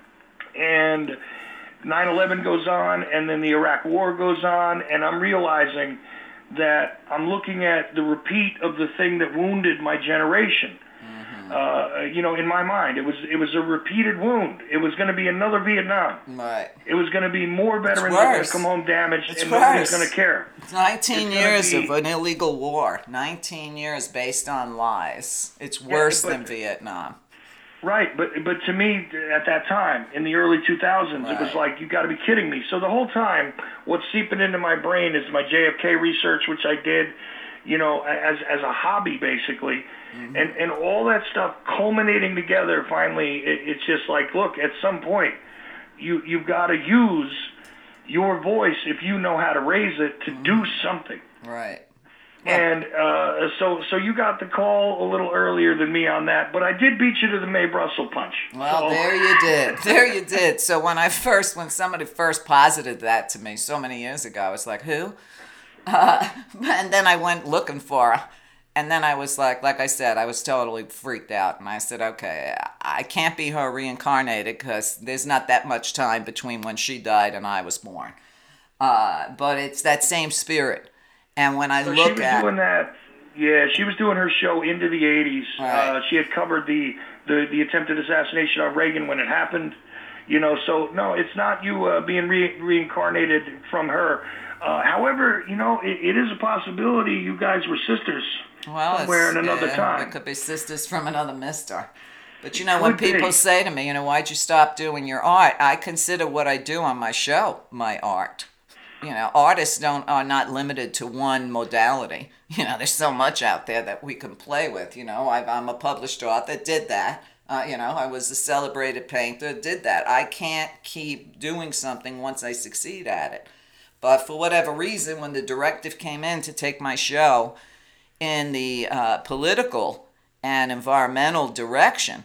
Speaker 3: And nine eleven goes on, and then the Iraq War goes on, and I'm realizing that I'm looking at the repeat of the thing that wounded my generation. Uh, you know, in my mind, it was it was a repeated wound. It was going to be another Vietnam.
Speaker 2: Right.
Speaker 3: It was going to be more veterans that were going to come home damaged,
Speaker 2: it's
Speaker 3: and
Speaker 2: worse.
Speaker 3: nobody's going to care.
Speaker 2: It's nineteen
Speaker 3: it's
Speaker 2: years
Speaker 3: be,
Speaker 2: of an illegal war. nineteen years based on lies. It's worse yeah, but, than Vietnam.
Speaker 3: Right, but but to me, at that time, in the early two thousands, right. it was like, you got to be kidding me. So the whole time, what's seeping into my brain is my J F K research, which I did, you know, as as a hobby, basically. Mm-hmm. And and all that stuff culminating together, finally, it, it's just like, look, at some point, you, you've got to use your voice, if you know how to raise it, to mm-hmm. do something.
Speaker 2: Right.
Speaker 3: And uh, so so you got the call a little earlier than me on that, but I did beat you to the Mae Brussel punch.
Speaker 2: Well,
Speaker 3: so.
Speaker 2: there you did. There you did. So when I first, when somebody first posited that to me so many years ago, I was like, who? Uh, and then I went looking for her. And then I was like, like I said, I was totally freaked out. And I said, okay, I can't be her reincarnated because there's not that much time between when she died and I was born. Uh, but it's that same spirit. And when I
Speaker 3: so
Speaker 2: look
Speaker 3: she was
Speaker 2: at...
Speaker 3: doing that, yeah, she was doing her show into the eighties.
Speaker 2: Right.
Speaker 3: Uh, she had covered the, the, the attempted assassination of Reagan when it happened. You know, so no, it's not you uh, being re- reincarnated from her. Uh, however, you know, it, it is a possibility you guys were sisters.
Speaker 2: Well,
Speaker 3: somewhere in another
Speaker 2: yeah,
Speaker 3: time.
Speaker 2: It could be sisters from another mister. But you know, when
Speaker 3: Could be.
Speaker 2: people say to me, you know, why'd you stop doing your art? I consider what I do on my show my art. You know, artists don't are not limited to one modality. You know, there's so much out there that we can play with. You know, I, I'm a published author, did that. Uh, you know, I was a celebrated painter, did that. I can't keep doing something once I succeed at it. But for whatever reason, when the directive came in to take my show in the uh, political and environmental direction,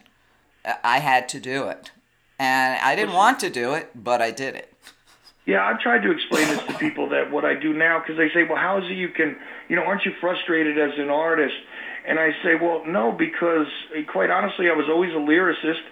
Speaker 2: I had to do it. And I didn't want to do it, but I did it.
Speaker 3: Yeah, I've tried to explain this to people that what I do now, because they say, well, how is it you can, you know, aren't you frustrated as an artist? And I say, well, no, because quite honestly, I was always a lyricist.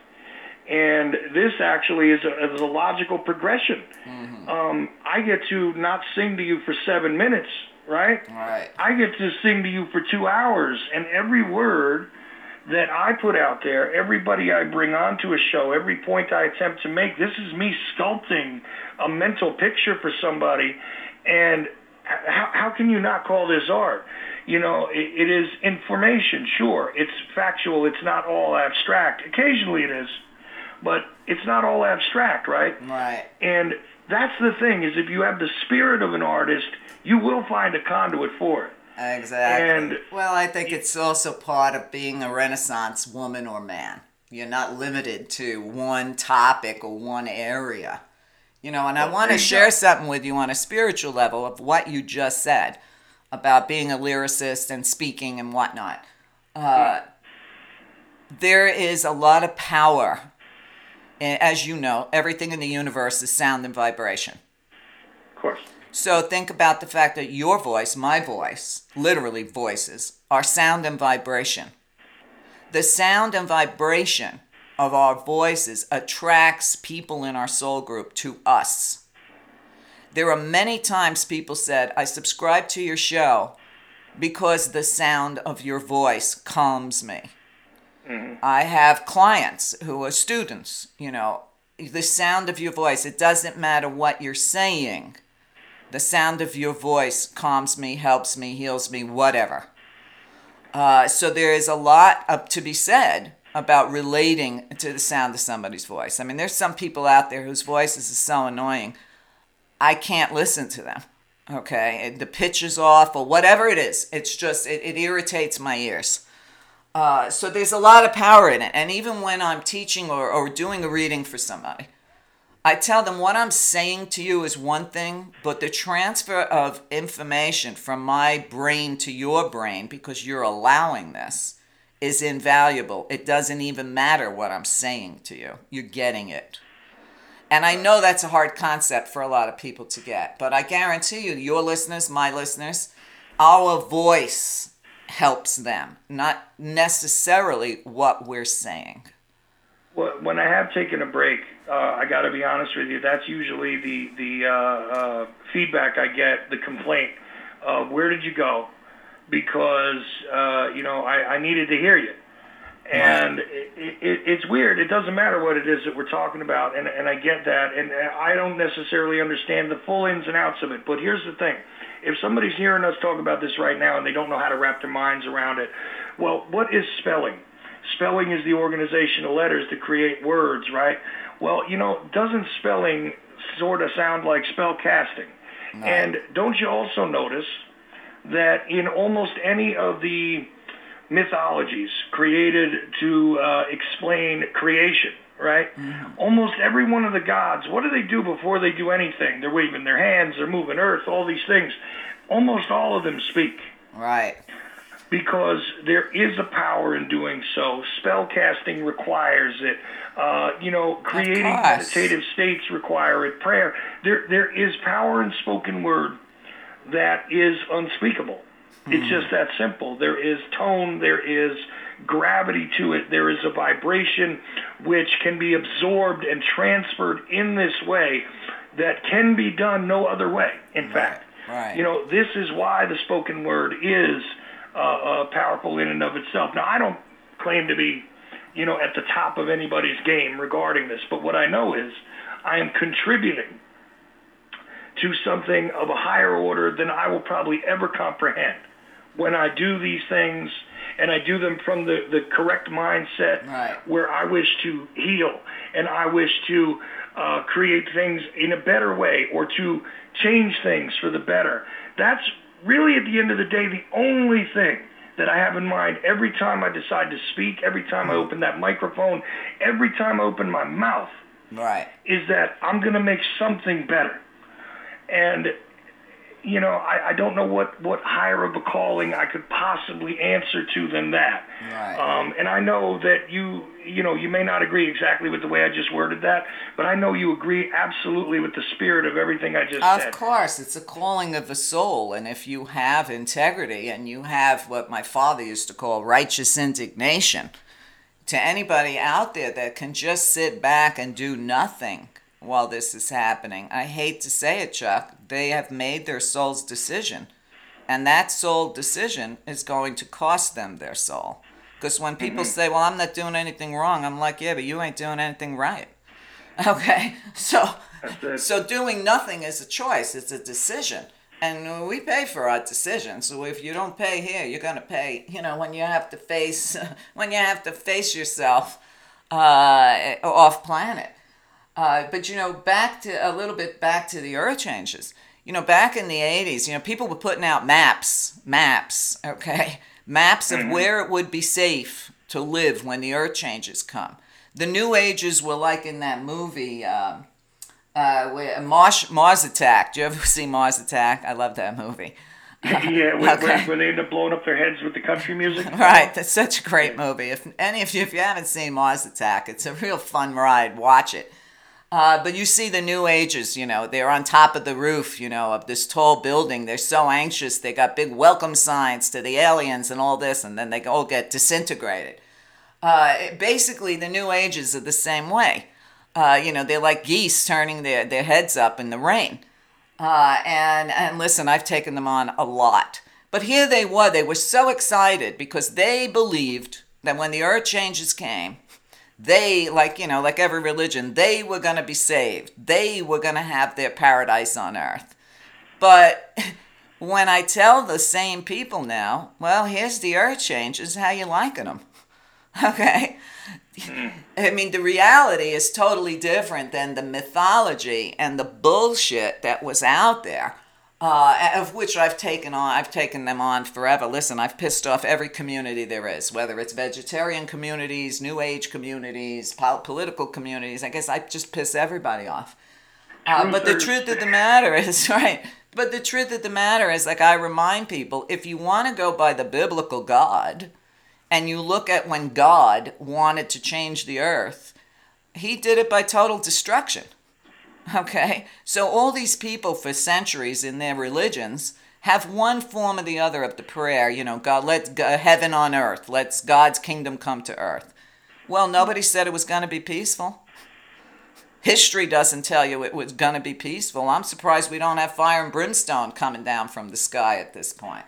Speaker 3: And this actually is a, is a logical progression. Mm-hmm. Um, I get to not sing to you for seven minutes, right?
Speaker 2: Right.
Speaker 3: I get to sing to you for two hours. And every word that I put out there, everybody I bring onto a show, every point I attempt to make, this is me sculpting a mental picture for somebody. And how, how can you not call this art? You know, it, it is information, sure. It's factual. It's not all abstract. Occasionally it is. But it's not all abstract, right?
Speaker 2: Right.
Speaker 3: And that's the thing, is if you have the spirit of an artist, you will find a conduit for it.
Speaker 2: Exactly.
Speaker 3: And
Speaker 2: well, I think it's also part of being a Renaissance woman or man. You're not limited to one topic or one area. You know, and I want to share something with you on a spiritual level of what you just said about being a lyricist and speaking and whatnot. Uh, there is a lot of power. As you know, everything in the universe is sound and vibration.
Speaker 3: Of course.
Speaker 2: So think about the fact that your voice, my voice, literally voices, are sound and vibration. The sound and vibration of our voices attracts people in our soul group to us. There are many times people said, I subscribe to your show because the sound of your voice calms me. Mm-hmm. I have clients who are students, you know, the sound of your voice, it doesn't matter what you're saying. The sound of your voice calms me, helps me, heals me, whatever. Uh, so there is a lot up to be said about relating to the sound of somebody's voice. I mean, there's some people out there whose voices are so annoying, I can't listen to them, okay? The pitch is off or whatever it is. It's just, it, it irritates my ears. Uh, so there's a lot of power in it. And even when I'm teaching or, or doing a reading for somebody, I tell them what I'm saying to you is one thing, but the transfer of information from my brain to your brain, because you're allowing this, is invaluable. It doesn't even matter what I'm saying to you. You're getting it. And I know that's a hard concept for a lot of people to get, but I guarantee you, your listeners, my listeners, our voice helps them, not necessarily what we're saying.
Speaker 3: Well, when I have taken a break, uh, I got to be honest with you, that's usually the, the uh, uh, feedback I get, the complaint of where did you go? Because, uh, you know, I, I needed to hear you. And right. it, it, it's weird. It doesn't matter what it is that we're talking about, and, and I get that. And I don't necessarily understand the full ins and outs of it. But here's the thing. If somebody's hearing us talk about this right now and they don't know how to wrap their minds around it, well, what is spelling? Spelling is the organization of letters to create words, right? Well, you know, doesn't spelling sort of sound like spell casting? No. And don't you also notice that in almost any of the mythologies created to uh, explain creation, right? Mm-hmm. Almost every one of the gods, what do they do before they do anything? They're waving their hands, they're moving earth, all these things. Almost all of them speak.
Speaker 2: Right.
Speaker 3: Because there is a power in doing so. Spell casting requires it. Uh, you know, creating meditative states require it. Prayer. There, there is power in spoken word that is unspeakable. Mm. It's just that simple. There is tone. There is gravity to it. There is a vibration which can be absorbed and transferred in this way that can be done no other way. In
Speaker 2: right.
Speaker 3: fact,
Speaker 2: right.
Speaker 3: you know, this is why the spoken word is Uh, uh, powerful in and of itself. Now, I don't claim to be, you know, at the top of anybody's game regarding this, but what I know is I am contributing to something of a higher order than I will probably ever comprehend when I do these things, and I do them from the, the correct mindset
Speaker 2: right.
Speaker 3: where I wish to heal and I wish to uh, create things in a better way or to change things for the better. That's really, at the end of the day, the only thing that I have in mind every time I decide to speak, every time I open that microphone, every time I open my mouth,
Speaker 2: right.
Speaker 3: is that I'm going to make something better. And, you know, I, I don't know what, what higher of a calling I could possibly answer to than that.
Speaker 2: Right.
Speaker 3: Um, and I know that you, you know, you may not agree exactly with the way I just worded that, but I know you agree absolutely with the spirit of everything I just
Speaker 2: of
Speaker 3: said.
Speaker 2: Of course, it's a calling of the soul, and if you have integrity and you have what my father used to call righteous indignation, to anybody out there that can just sit back and do nothing while this is happening, I hate to say it, Chuck, they have made their soul's decision, and that soul decision is going to cost them their soul. Because when people mm-hmm. say, well, I'm not doing anything wrong, I'm like, yeah, but you ain't doing anything right. Okay? So so doing nothing is a choice. It's a decision. And we pay for our decisions. So if you don't pay here, you're going to pay, you know, when you have to face, when you have to face yourself uh, off planet. Uh, but, you know, back to a little bit back to the earth changes. You know, back in the eighties, you know, people were putting out maps, maps, okay? Maps of where it would be safe to live when the earth changes come. The New Ages were like in that movie, um, uh, where Mars, Mars Attack. Do you ever see Mars Attack? I love that movie.
Speaker 3: Uh, yeah, where, okay. where they end up blowing up their heads with the country music.
Speaker 2: Right, that's such a great movie. If any of you, if you haven't seen Mars Attack, it's a real fun ride. Watch it. Uh, but you see the New Ages, you know, they're on top of the roof, you know, of this tall building. They're so anxious. They got big welcome signs to the aliens and all this, and then they all get disintegrated. Uh, basically, the New Ages are the same way. Uh, you know, they're like geese turning their, their heads up in the rain. Uh, and, and listen, I've taken them on a lot. But here they were. They were so excited because they believed that when the earth changes came, they, like, you know, like every religion, they were going to be saved. They were going to have their paradise on earth. But when I tell the same people now, well, here's the earth changes, how you liking them? Okay? I mean, the reality is totally different than the mythology and the bullshit that was out there. Uh, of which I've taken on, I've taken them on forever. Listen, I've pissed off every community there is, whether it's vegetarian communities, New Age communities, pol- political communities. I guess I just piss everybody off. Uh, but the truth of the matter is, right, but the truth of the matter is, like I remind people, if you want to go by the biblical God, and you look at when God wanted to change the earth, he did it by total destruction. Okay, so all these people for centuries in their religions have one form or the other of the prayer, you know, God, let heaven on earth, let God's kingdom come to earth. Well, nobody said it was going to be peaceful. History doesn't tell you it was going to be peaceful. I'm surprised we don't have fire and brimstone coming down from the sky at this point.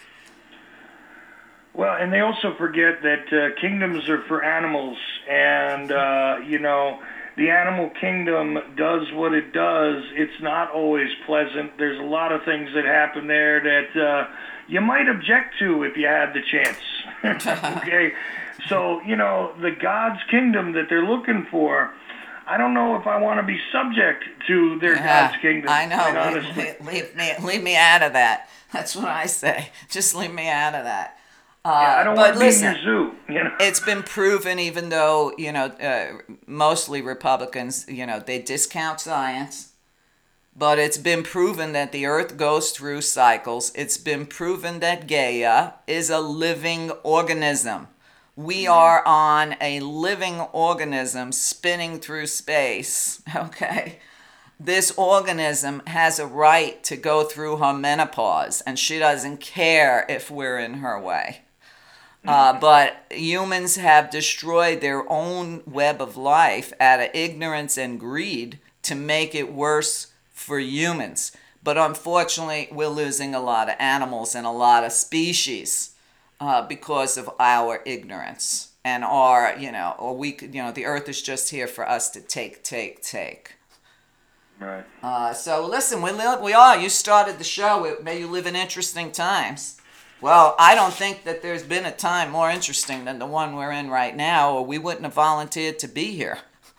Speaker 3: Well, and they also forget that uh, kingdoms are for animals, and, uh, you know, the animal kingdom does what it does. It's not always pleasant. There's a lot of things that happen there that uh, you might object to if you had the chance. Okay? So, you know, the God's kingdom that they're looking for, I don't know if I want to be subject to their
Speaker 2: yeah,
Speaker 3: God's kingdom.
Speaker 2: I know. Leave, leave, leave, me, leave me out of that. That's what I say. Just leave me out of that. Uh,
Speaker 3: yeah, I don't
Speaker 2: but
Speaker 3: want to be
Speaker 2: listen,
Speaker 3: in your zoo. You know?
Speaker 2: It's been proven, even though, you know, uh, mostly Republicans, you know, they discount science. But it's been proven that the earth goes through cycles. It's been proven that Gaia is a living organism. We are on a living organism spinning through space, okay? This organism has a right to go through her menopause, and she doesn't care if we're in her way. Uh, but humans have destroyed their own web of life out of ignorance and greed to make it worse for humans. But unfortunately, we're losing a lot of animals and a lot of species uh, because of our ignorance and our, you know, or we could, you know, the earth is just here for us to take, take, take.
Speaker 3: Right.
Speaker 2: Uh, so listen, we li- we are. You started the show. May you live in interesting times. Well, I don't think that there's been a time more interesting than the one we're in right now, or we wouldn't have volunteered to be here.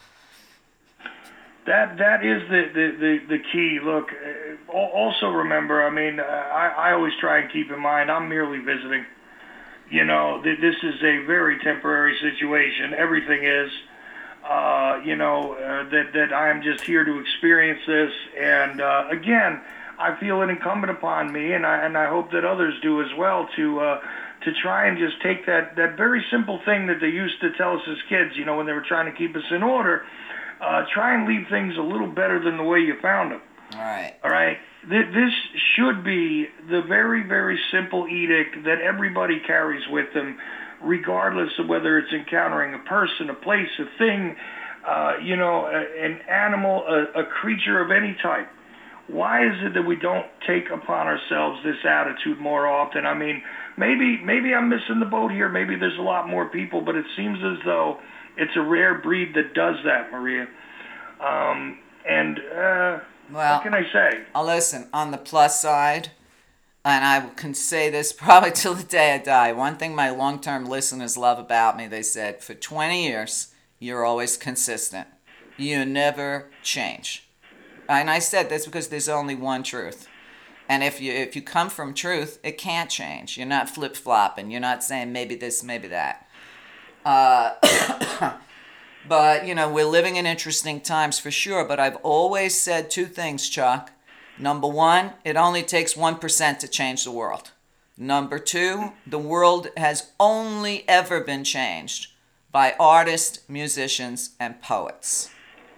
Speaker 3: That that is the, the, the, the key. Look, uh, also remember, I mean, uh, I, I always try and keep in mind, I'm merely visiting. You know, th- this is a very temporary situation. Everything is. Uh, you know, uh, that, that I am just here to experience this. And uh, again, I feel it incumbent upon me, and I and I hope that others do as well, to uh, to try and just take that, that very simple thing that they used to tell us as kids, you know, when they were trying to keep us in order, uh, try and leave things a little better than the way you found them.
Speaker 2: All right.
Speaker 3: All right? Th- this should be the very, very simple edict that everybody carries with them, regardless of whether it's encountering a person, a place, a thing, uh, you know, a, an animal, a, a creature of any type. Why is it that we don't take upon ourselves this attitude more often? I mean, maybe maybe I'm missing the boat here. Maybe there's a lot more people, but it seems as though it's a rare breed that does that, Maria. Um, and uh,
Speaker 2: well,
Speaker 3: what can I say?
Speaker 2: I'll listen, on the plus side, and I can say this probably till the day I die, one thing my long-term listeners love about me, they said, for twenty years, you're always consistent. You never change. And I said that's because there's only one truth. And if you if you come from truth, it can't change. You're not flip-flopping. You're not saying maybe this, maybe that. Uh, but, you know, we're living in interesting times for sure. But I've always said two things, Chuck. Number one, it only takes one percent to change the world. Number two, the world has only ever been changed by artists, musicians, and poets.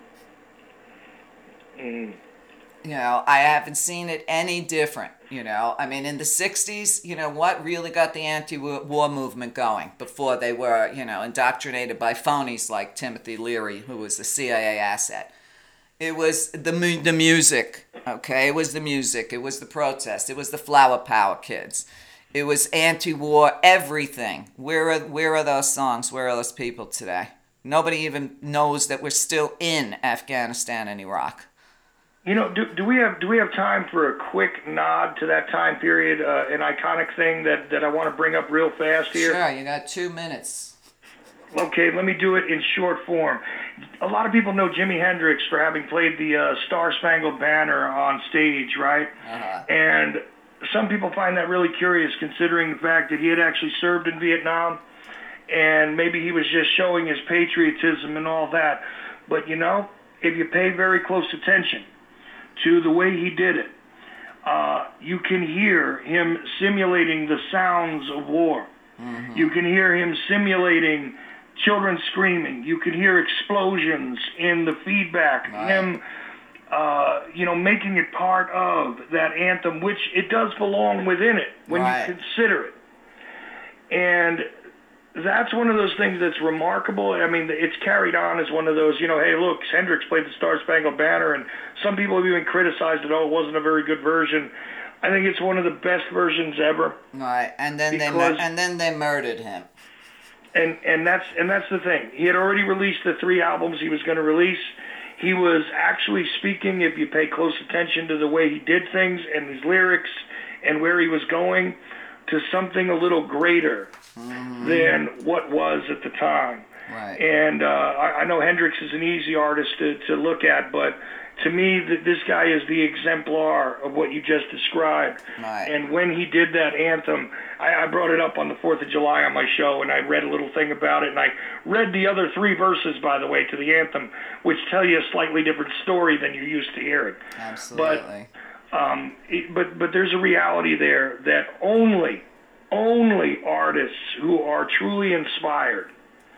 Speaker 3: Mm.
Speaker 2: You know, I haven't seen it any different, you know. I mean, in the sixties, you know, what really got the anti-war movement going before they were, you know, indoctrinated by phonies like Timothy Leary, who was the C I A asset? It was the mu- the music, okay? It was the music. It was the protest. It was the Flower Power kids. It was anti-war everything. Where are, where are those songs? Where are those people today? Nobody even knows that we're still in Afghanistan and Iraq.
Speaker 3: You know, do, do we have do we have time for a quick nod to that time period, uh, an iconic thing that, that I want to bring up real fast here?
Speaker 2: Sure, you got two minutes.
Speaker 3: Okay, let me do it in short form. A lot of people know Jimi Hendrix for having played the uh, Star Spangled Banner on stage, right?
Speaker 2: Uh-huh.
Speaker 3: And some people find that really curious, considering the fact that he had actually served in Vietnam, and maybe he was just showing his patriotism and all that. But, you know, if you pay very close attention to the way he did it, uh, you can hear him simulating the sounds of war. Mm-hmm. You can hear him simulating children screaming. You can hear explosions in the feedback. Right. Him, uh, you know, making it part of that anthem, which it does belong within it when right. you consider it. And that's one of those things that's remarkable. I mean, it's carried on as one of those, you know, hey, look, Hendrix played the Star Spangled Banner, and some people have even criticized it, oh, it wasn't a very good version. I think it's one of the best versions ever.
Speaker 2: Right, and then they mur- and then they murdered him.
Speaker 3: And and that's and that's the thing. He had already released the three albums he was going to release. He was actually speaking, if you pay close attention to the way he did things and his lyrics and where he was going, to something a little greater mm. than what was at the time.
Speaker 2: Right.
Speaker 3: And uh, I, I know Hendrix is an easy artist to, to look at, but to me, th- this guy is the exemplar of what you just described.
Speaker 2: Right.
Speaker 3: And when he did that anthem, I, I brought it up on the fourth of July on my show, and I read a little thing about it, and I read the other three verses, by the way, to the anthem, which tell you a slightly different story than you're used to hearing.
Speaker 2: Absolutely.
Speaker 3: But, um, it, but, but there's a reality there that only, only artists who are truly inspired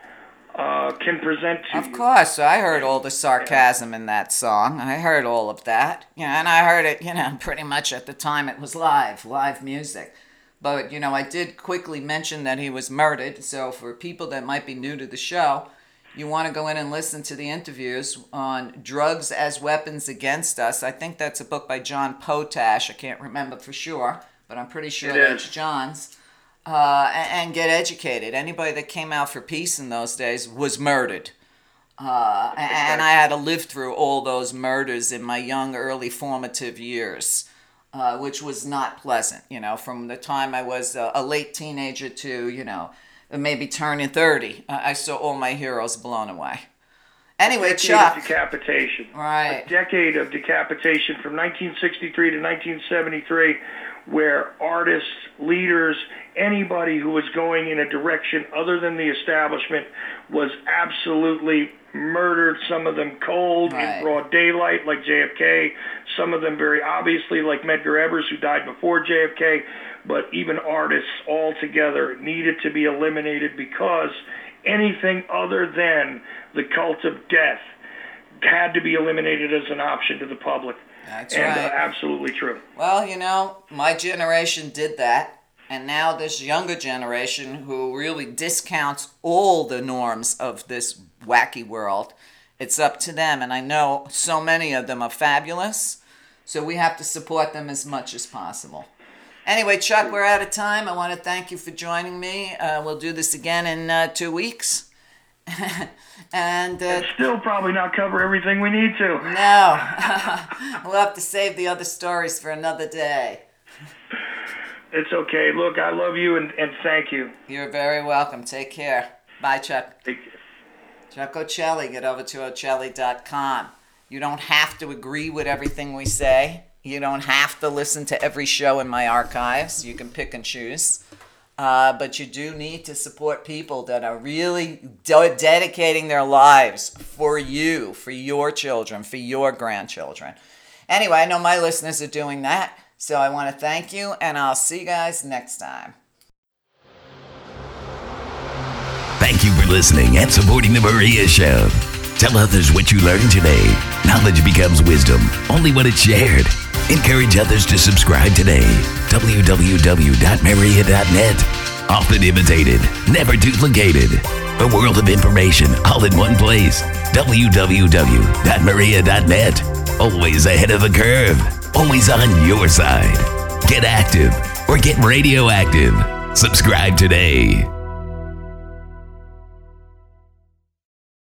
Speaker 3: Uh, can present to
Speaker 2: Of
Speaker 3: you.
Speaker 2: course, I heard all the sarcasm in that song. I heard all of that. Yeah, and I heard it, you know, pretty much at the time it was live, live music. But, you know, I did quickly mention that he was murdered. So for people that might be new to the show, you want to go in and listen to the interviews on Drugs as Weapons Against Us. I think that's a book by John Potash. I can't remember for sure, but I'm pretty sure
Speaker 3: It
Speaker 2: that's
Speaker 3: is.
Speaker 2: John's. Uh, and, and get educated. Anybody that came out for peace in those days was murdered. Uh, and I had to live through all those murders in my young, early formative years, uh, which was not pleasant. You know, from the time I was a, a late teenager to, you know, maybe turning thirty, uh, I saw all my heroes blown away. Anyway,
Speaker 3: decade
Speaker 2: Chuck.
Speaker 3: of decapitation.
Speaker 2: Right.
Speaker 3: A decade of decapitation from nineteen sixty-three to nineteen seventy-three, where artists, leaders, anybody who was going in a direction other than the establishment was absolutely murdered. Some of them cold
Speaker 2: Right.
Speaker 3: in broad daylight, like J F K. Some of them very obviously, like Medgar Evers, who died before J F K. But even artists altogether needed to be eliminated because anything other than the cult of death had to be eliminated as an option to the public.
Speaker 2: That's
Speaker 3: and,
Speaker 2: right.
Speaker 3: Uh, absolutely true.
Speaker 2: Well, you know, my generation did that. And now this younger generation who really discounts all the norms of this wacky world, it's up to them. And I know so many of them are fabulous, so we have to support them as much as possible. Anyway, Chuck, we're out of time. I want to thank you for joining me. Uh, we'll do this again in uh, two weeks. and uh,
Speaker 3: And still probably not cover everything we need to.
Speaker 2: no, we'll have to save the other stories for another day.
Speaker 3: It's okay. Look, I love you and, and thank you.
Speaker 2: You're very welcome. Take care. Bye, Chuck.
Speaker 3: Take care.
Speaker 2: Chuck Ocelli. Get over to ocelli dot com. You don't have to agree with everything we say. You don't have to listen to every show in my archives. You can pick and choose. Uh, but you do need to support people that are really de- dedicating their lives for you, for your children, for your grandchildren. Anyway, I know my listeners are doing that. So I want to thank you, and I'll see you guys next time.
Speaker 4: Thank you for listening and supporting The Maria Show. Tell others what you learned today. Knowledge becomes wisdom only when it's shared. Encourage others to subscribe today. w w w dot maria dot net. Often imitated, never duplicated. A world of information all in one place. w w w dot maria dot net. Always ahead of the curve. Always on your side. Get active or get radioactive. Subscribe today.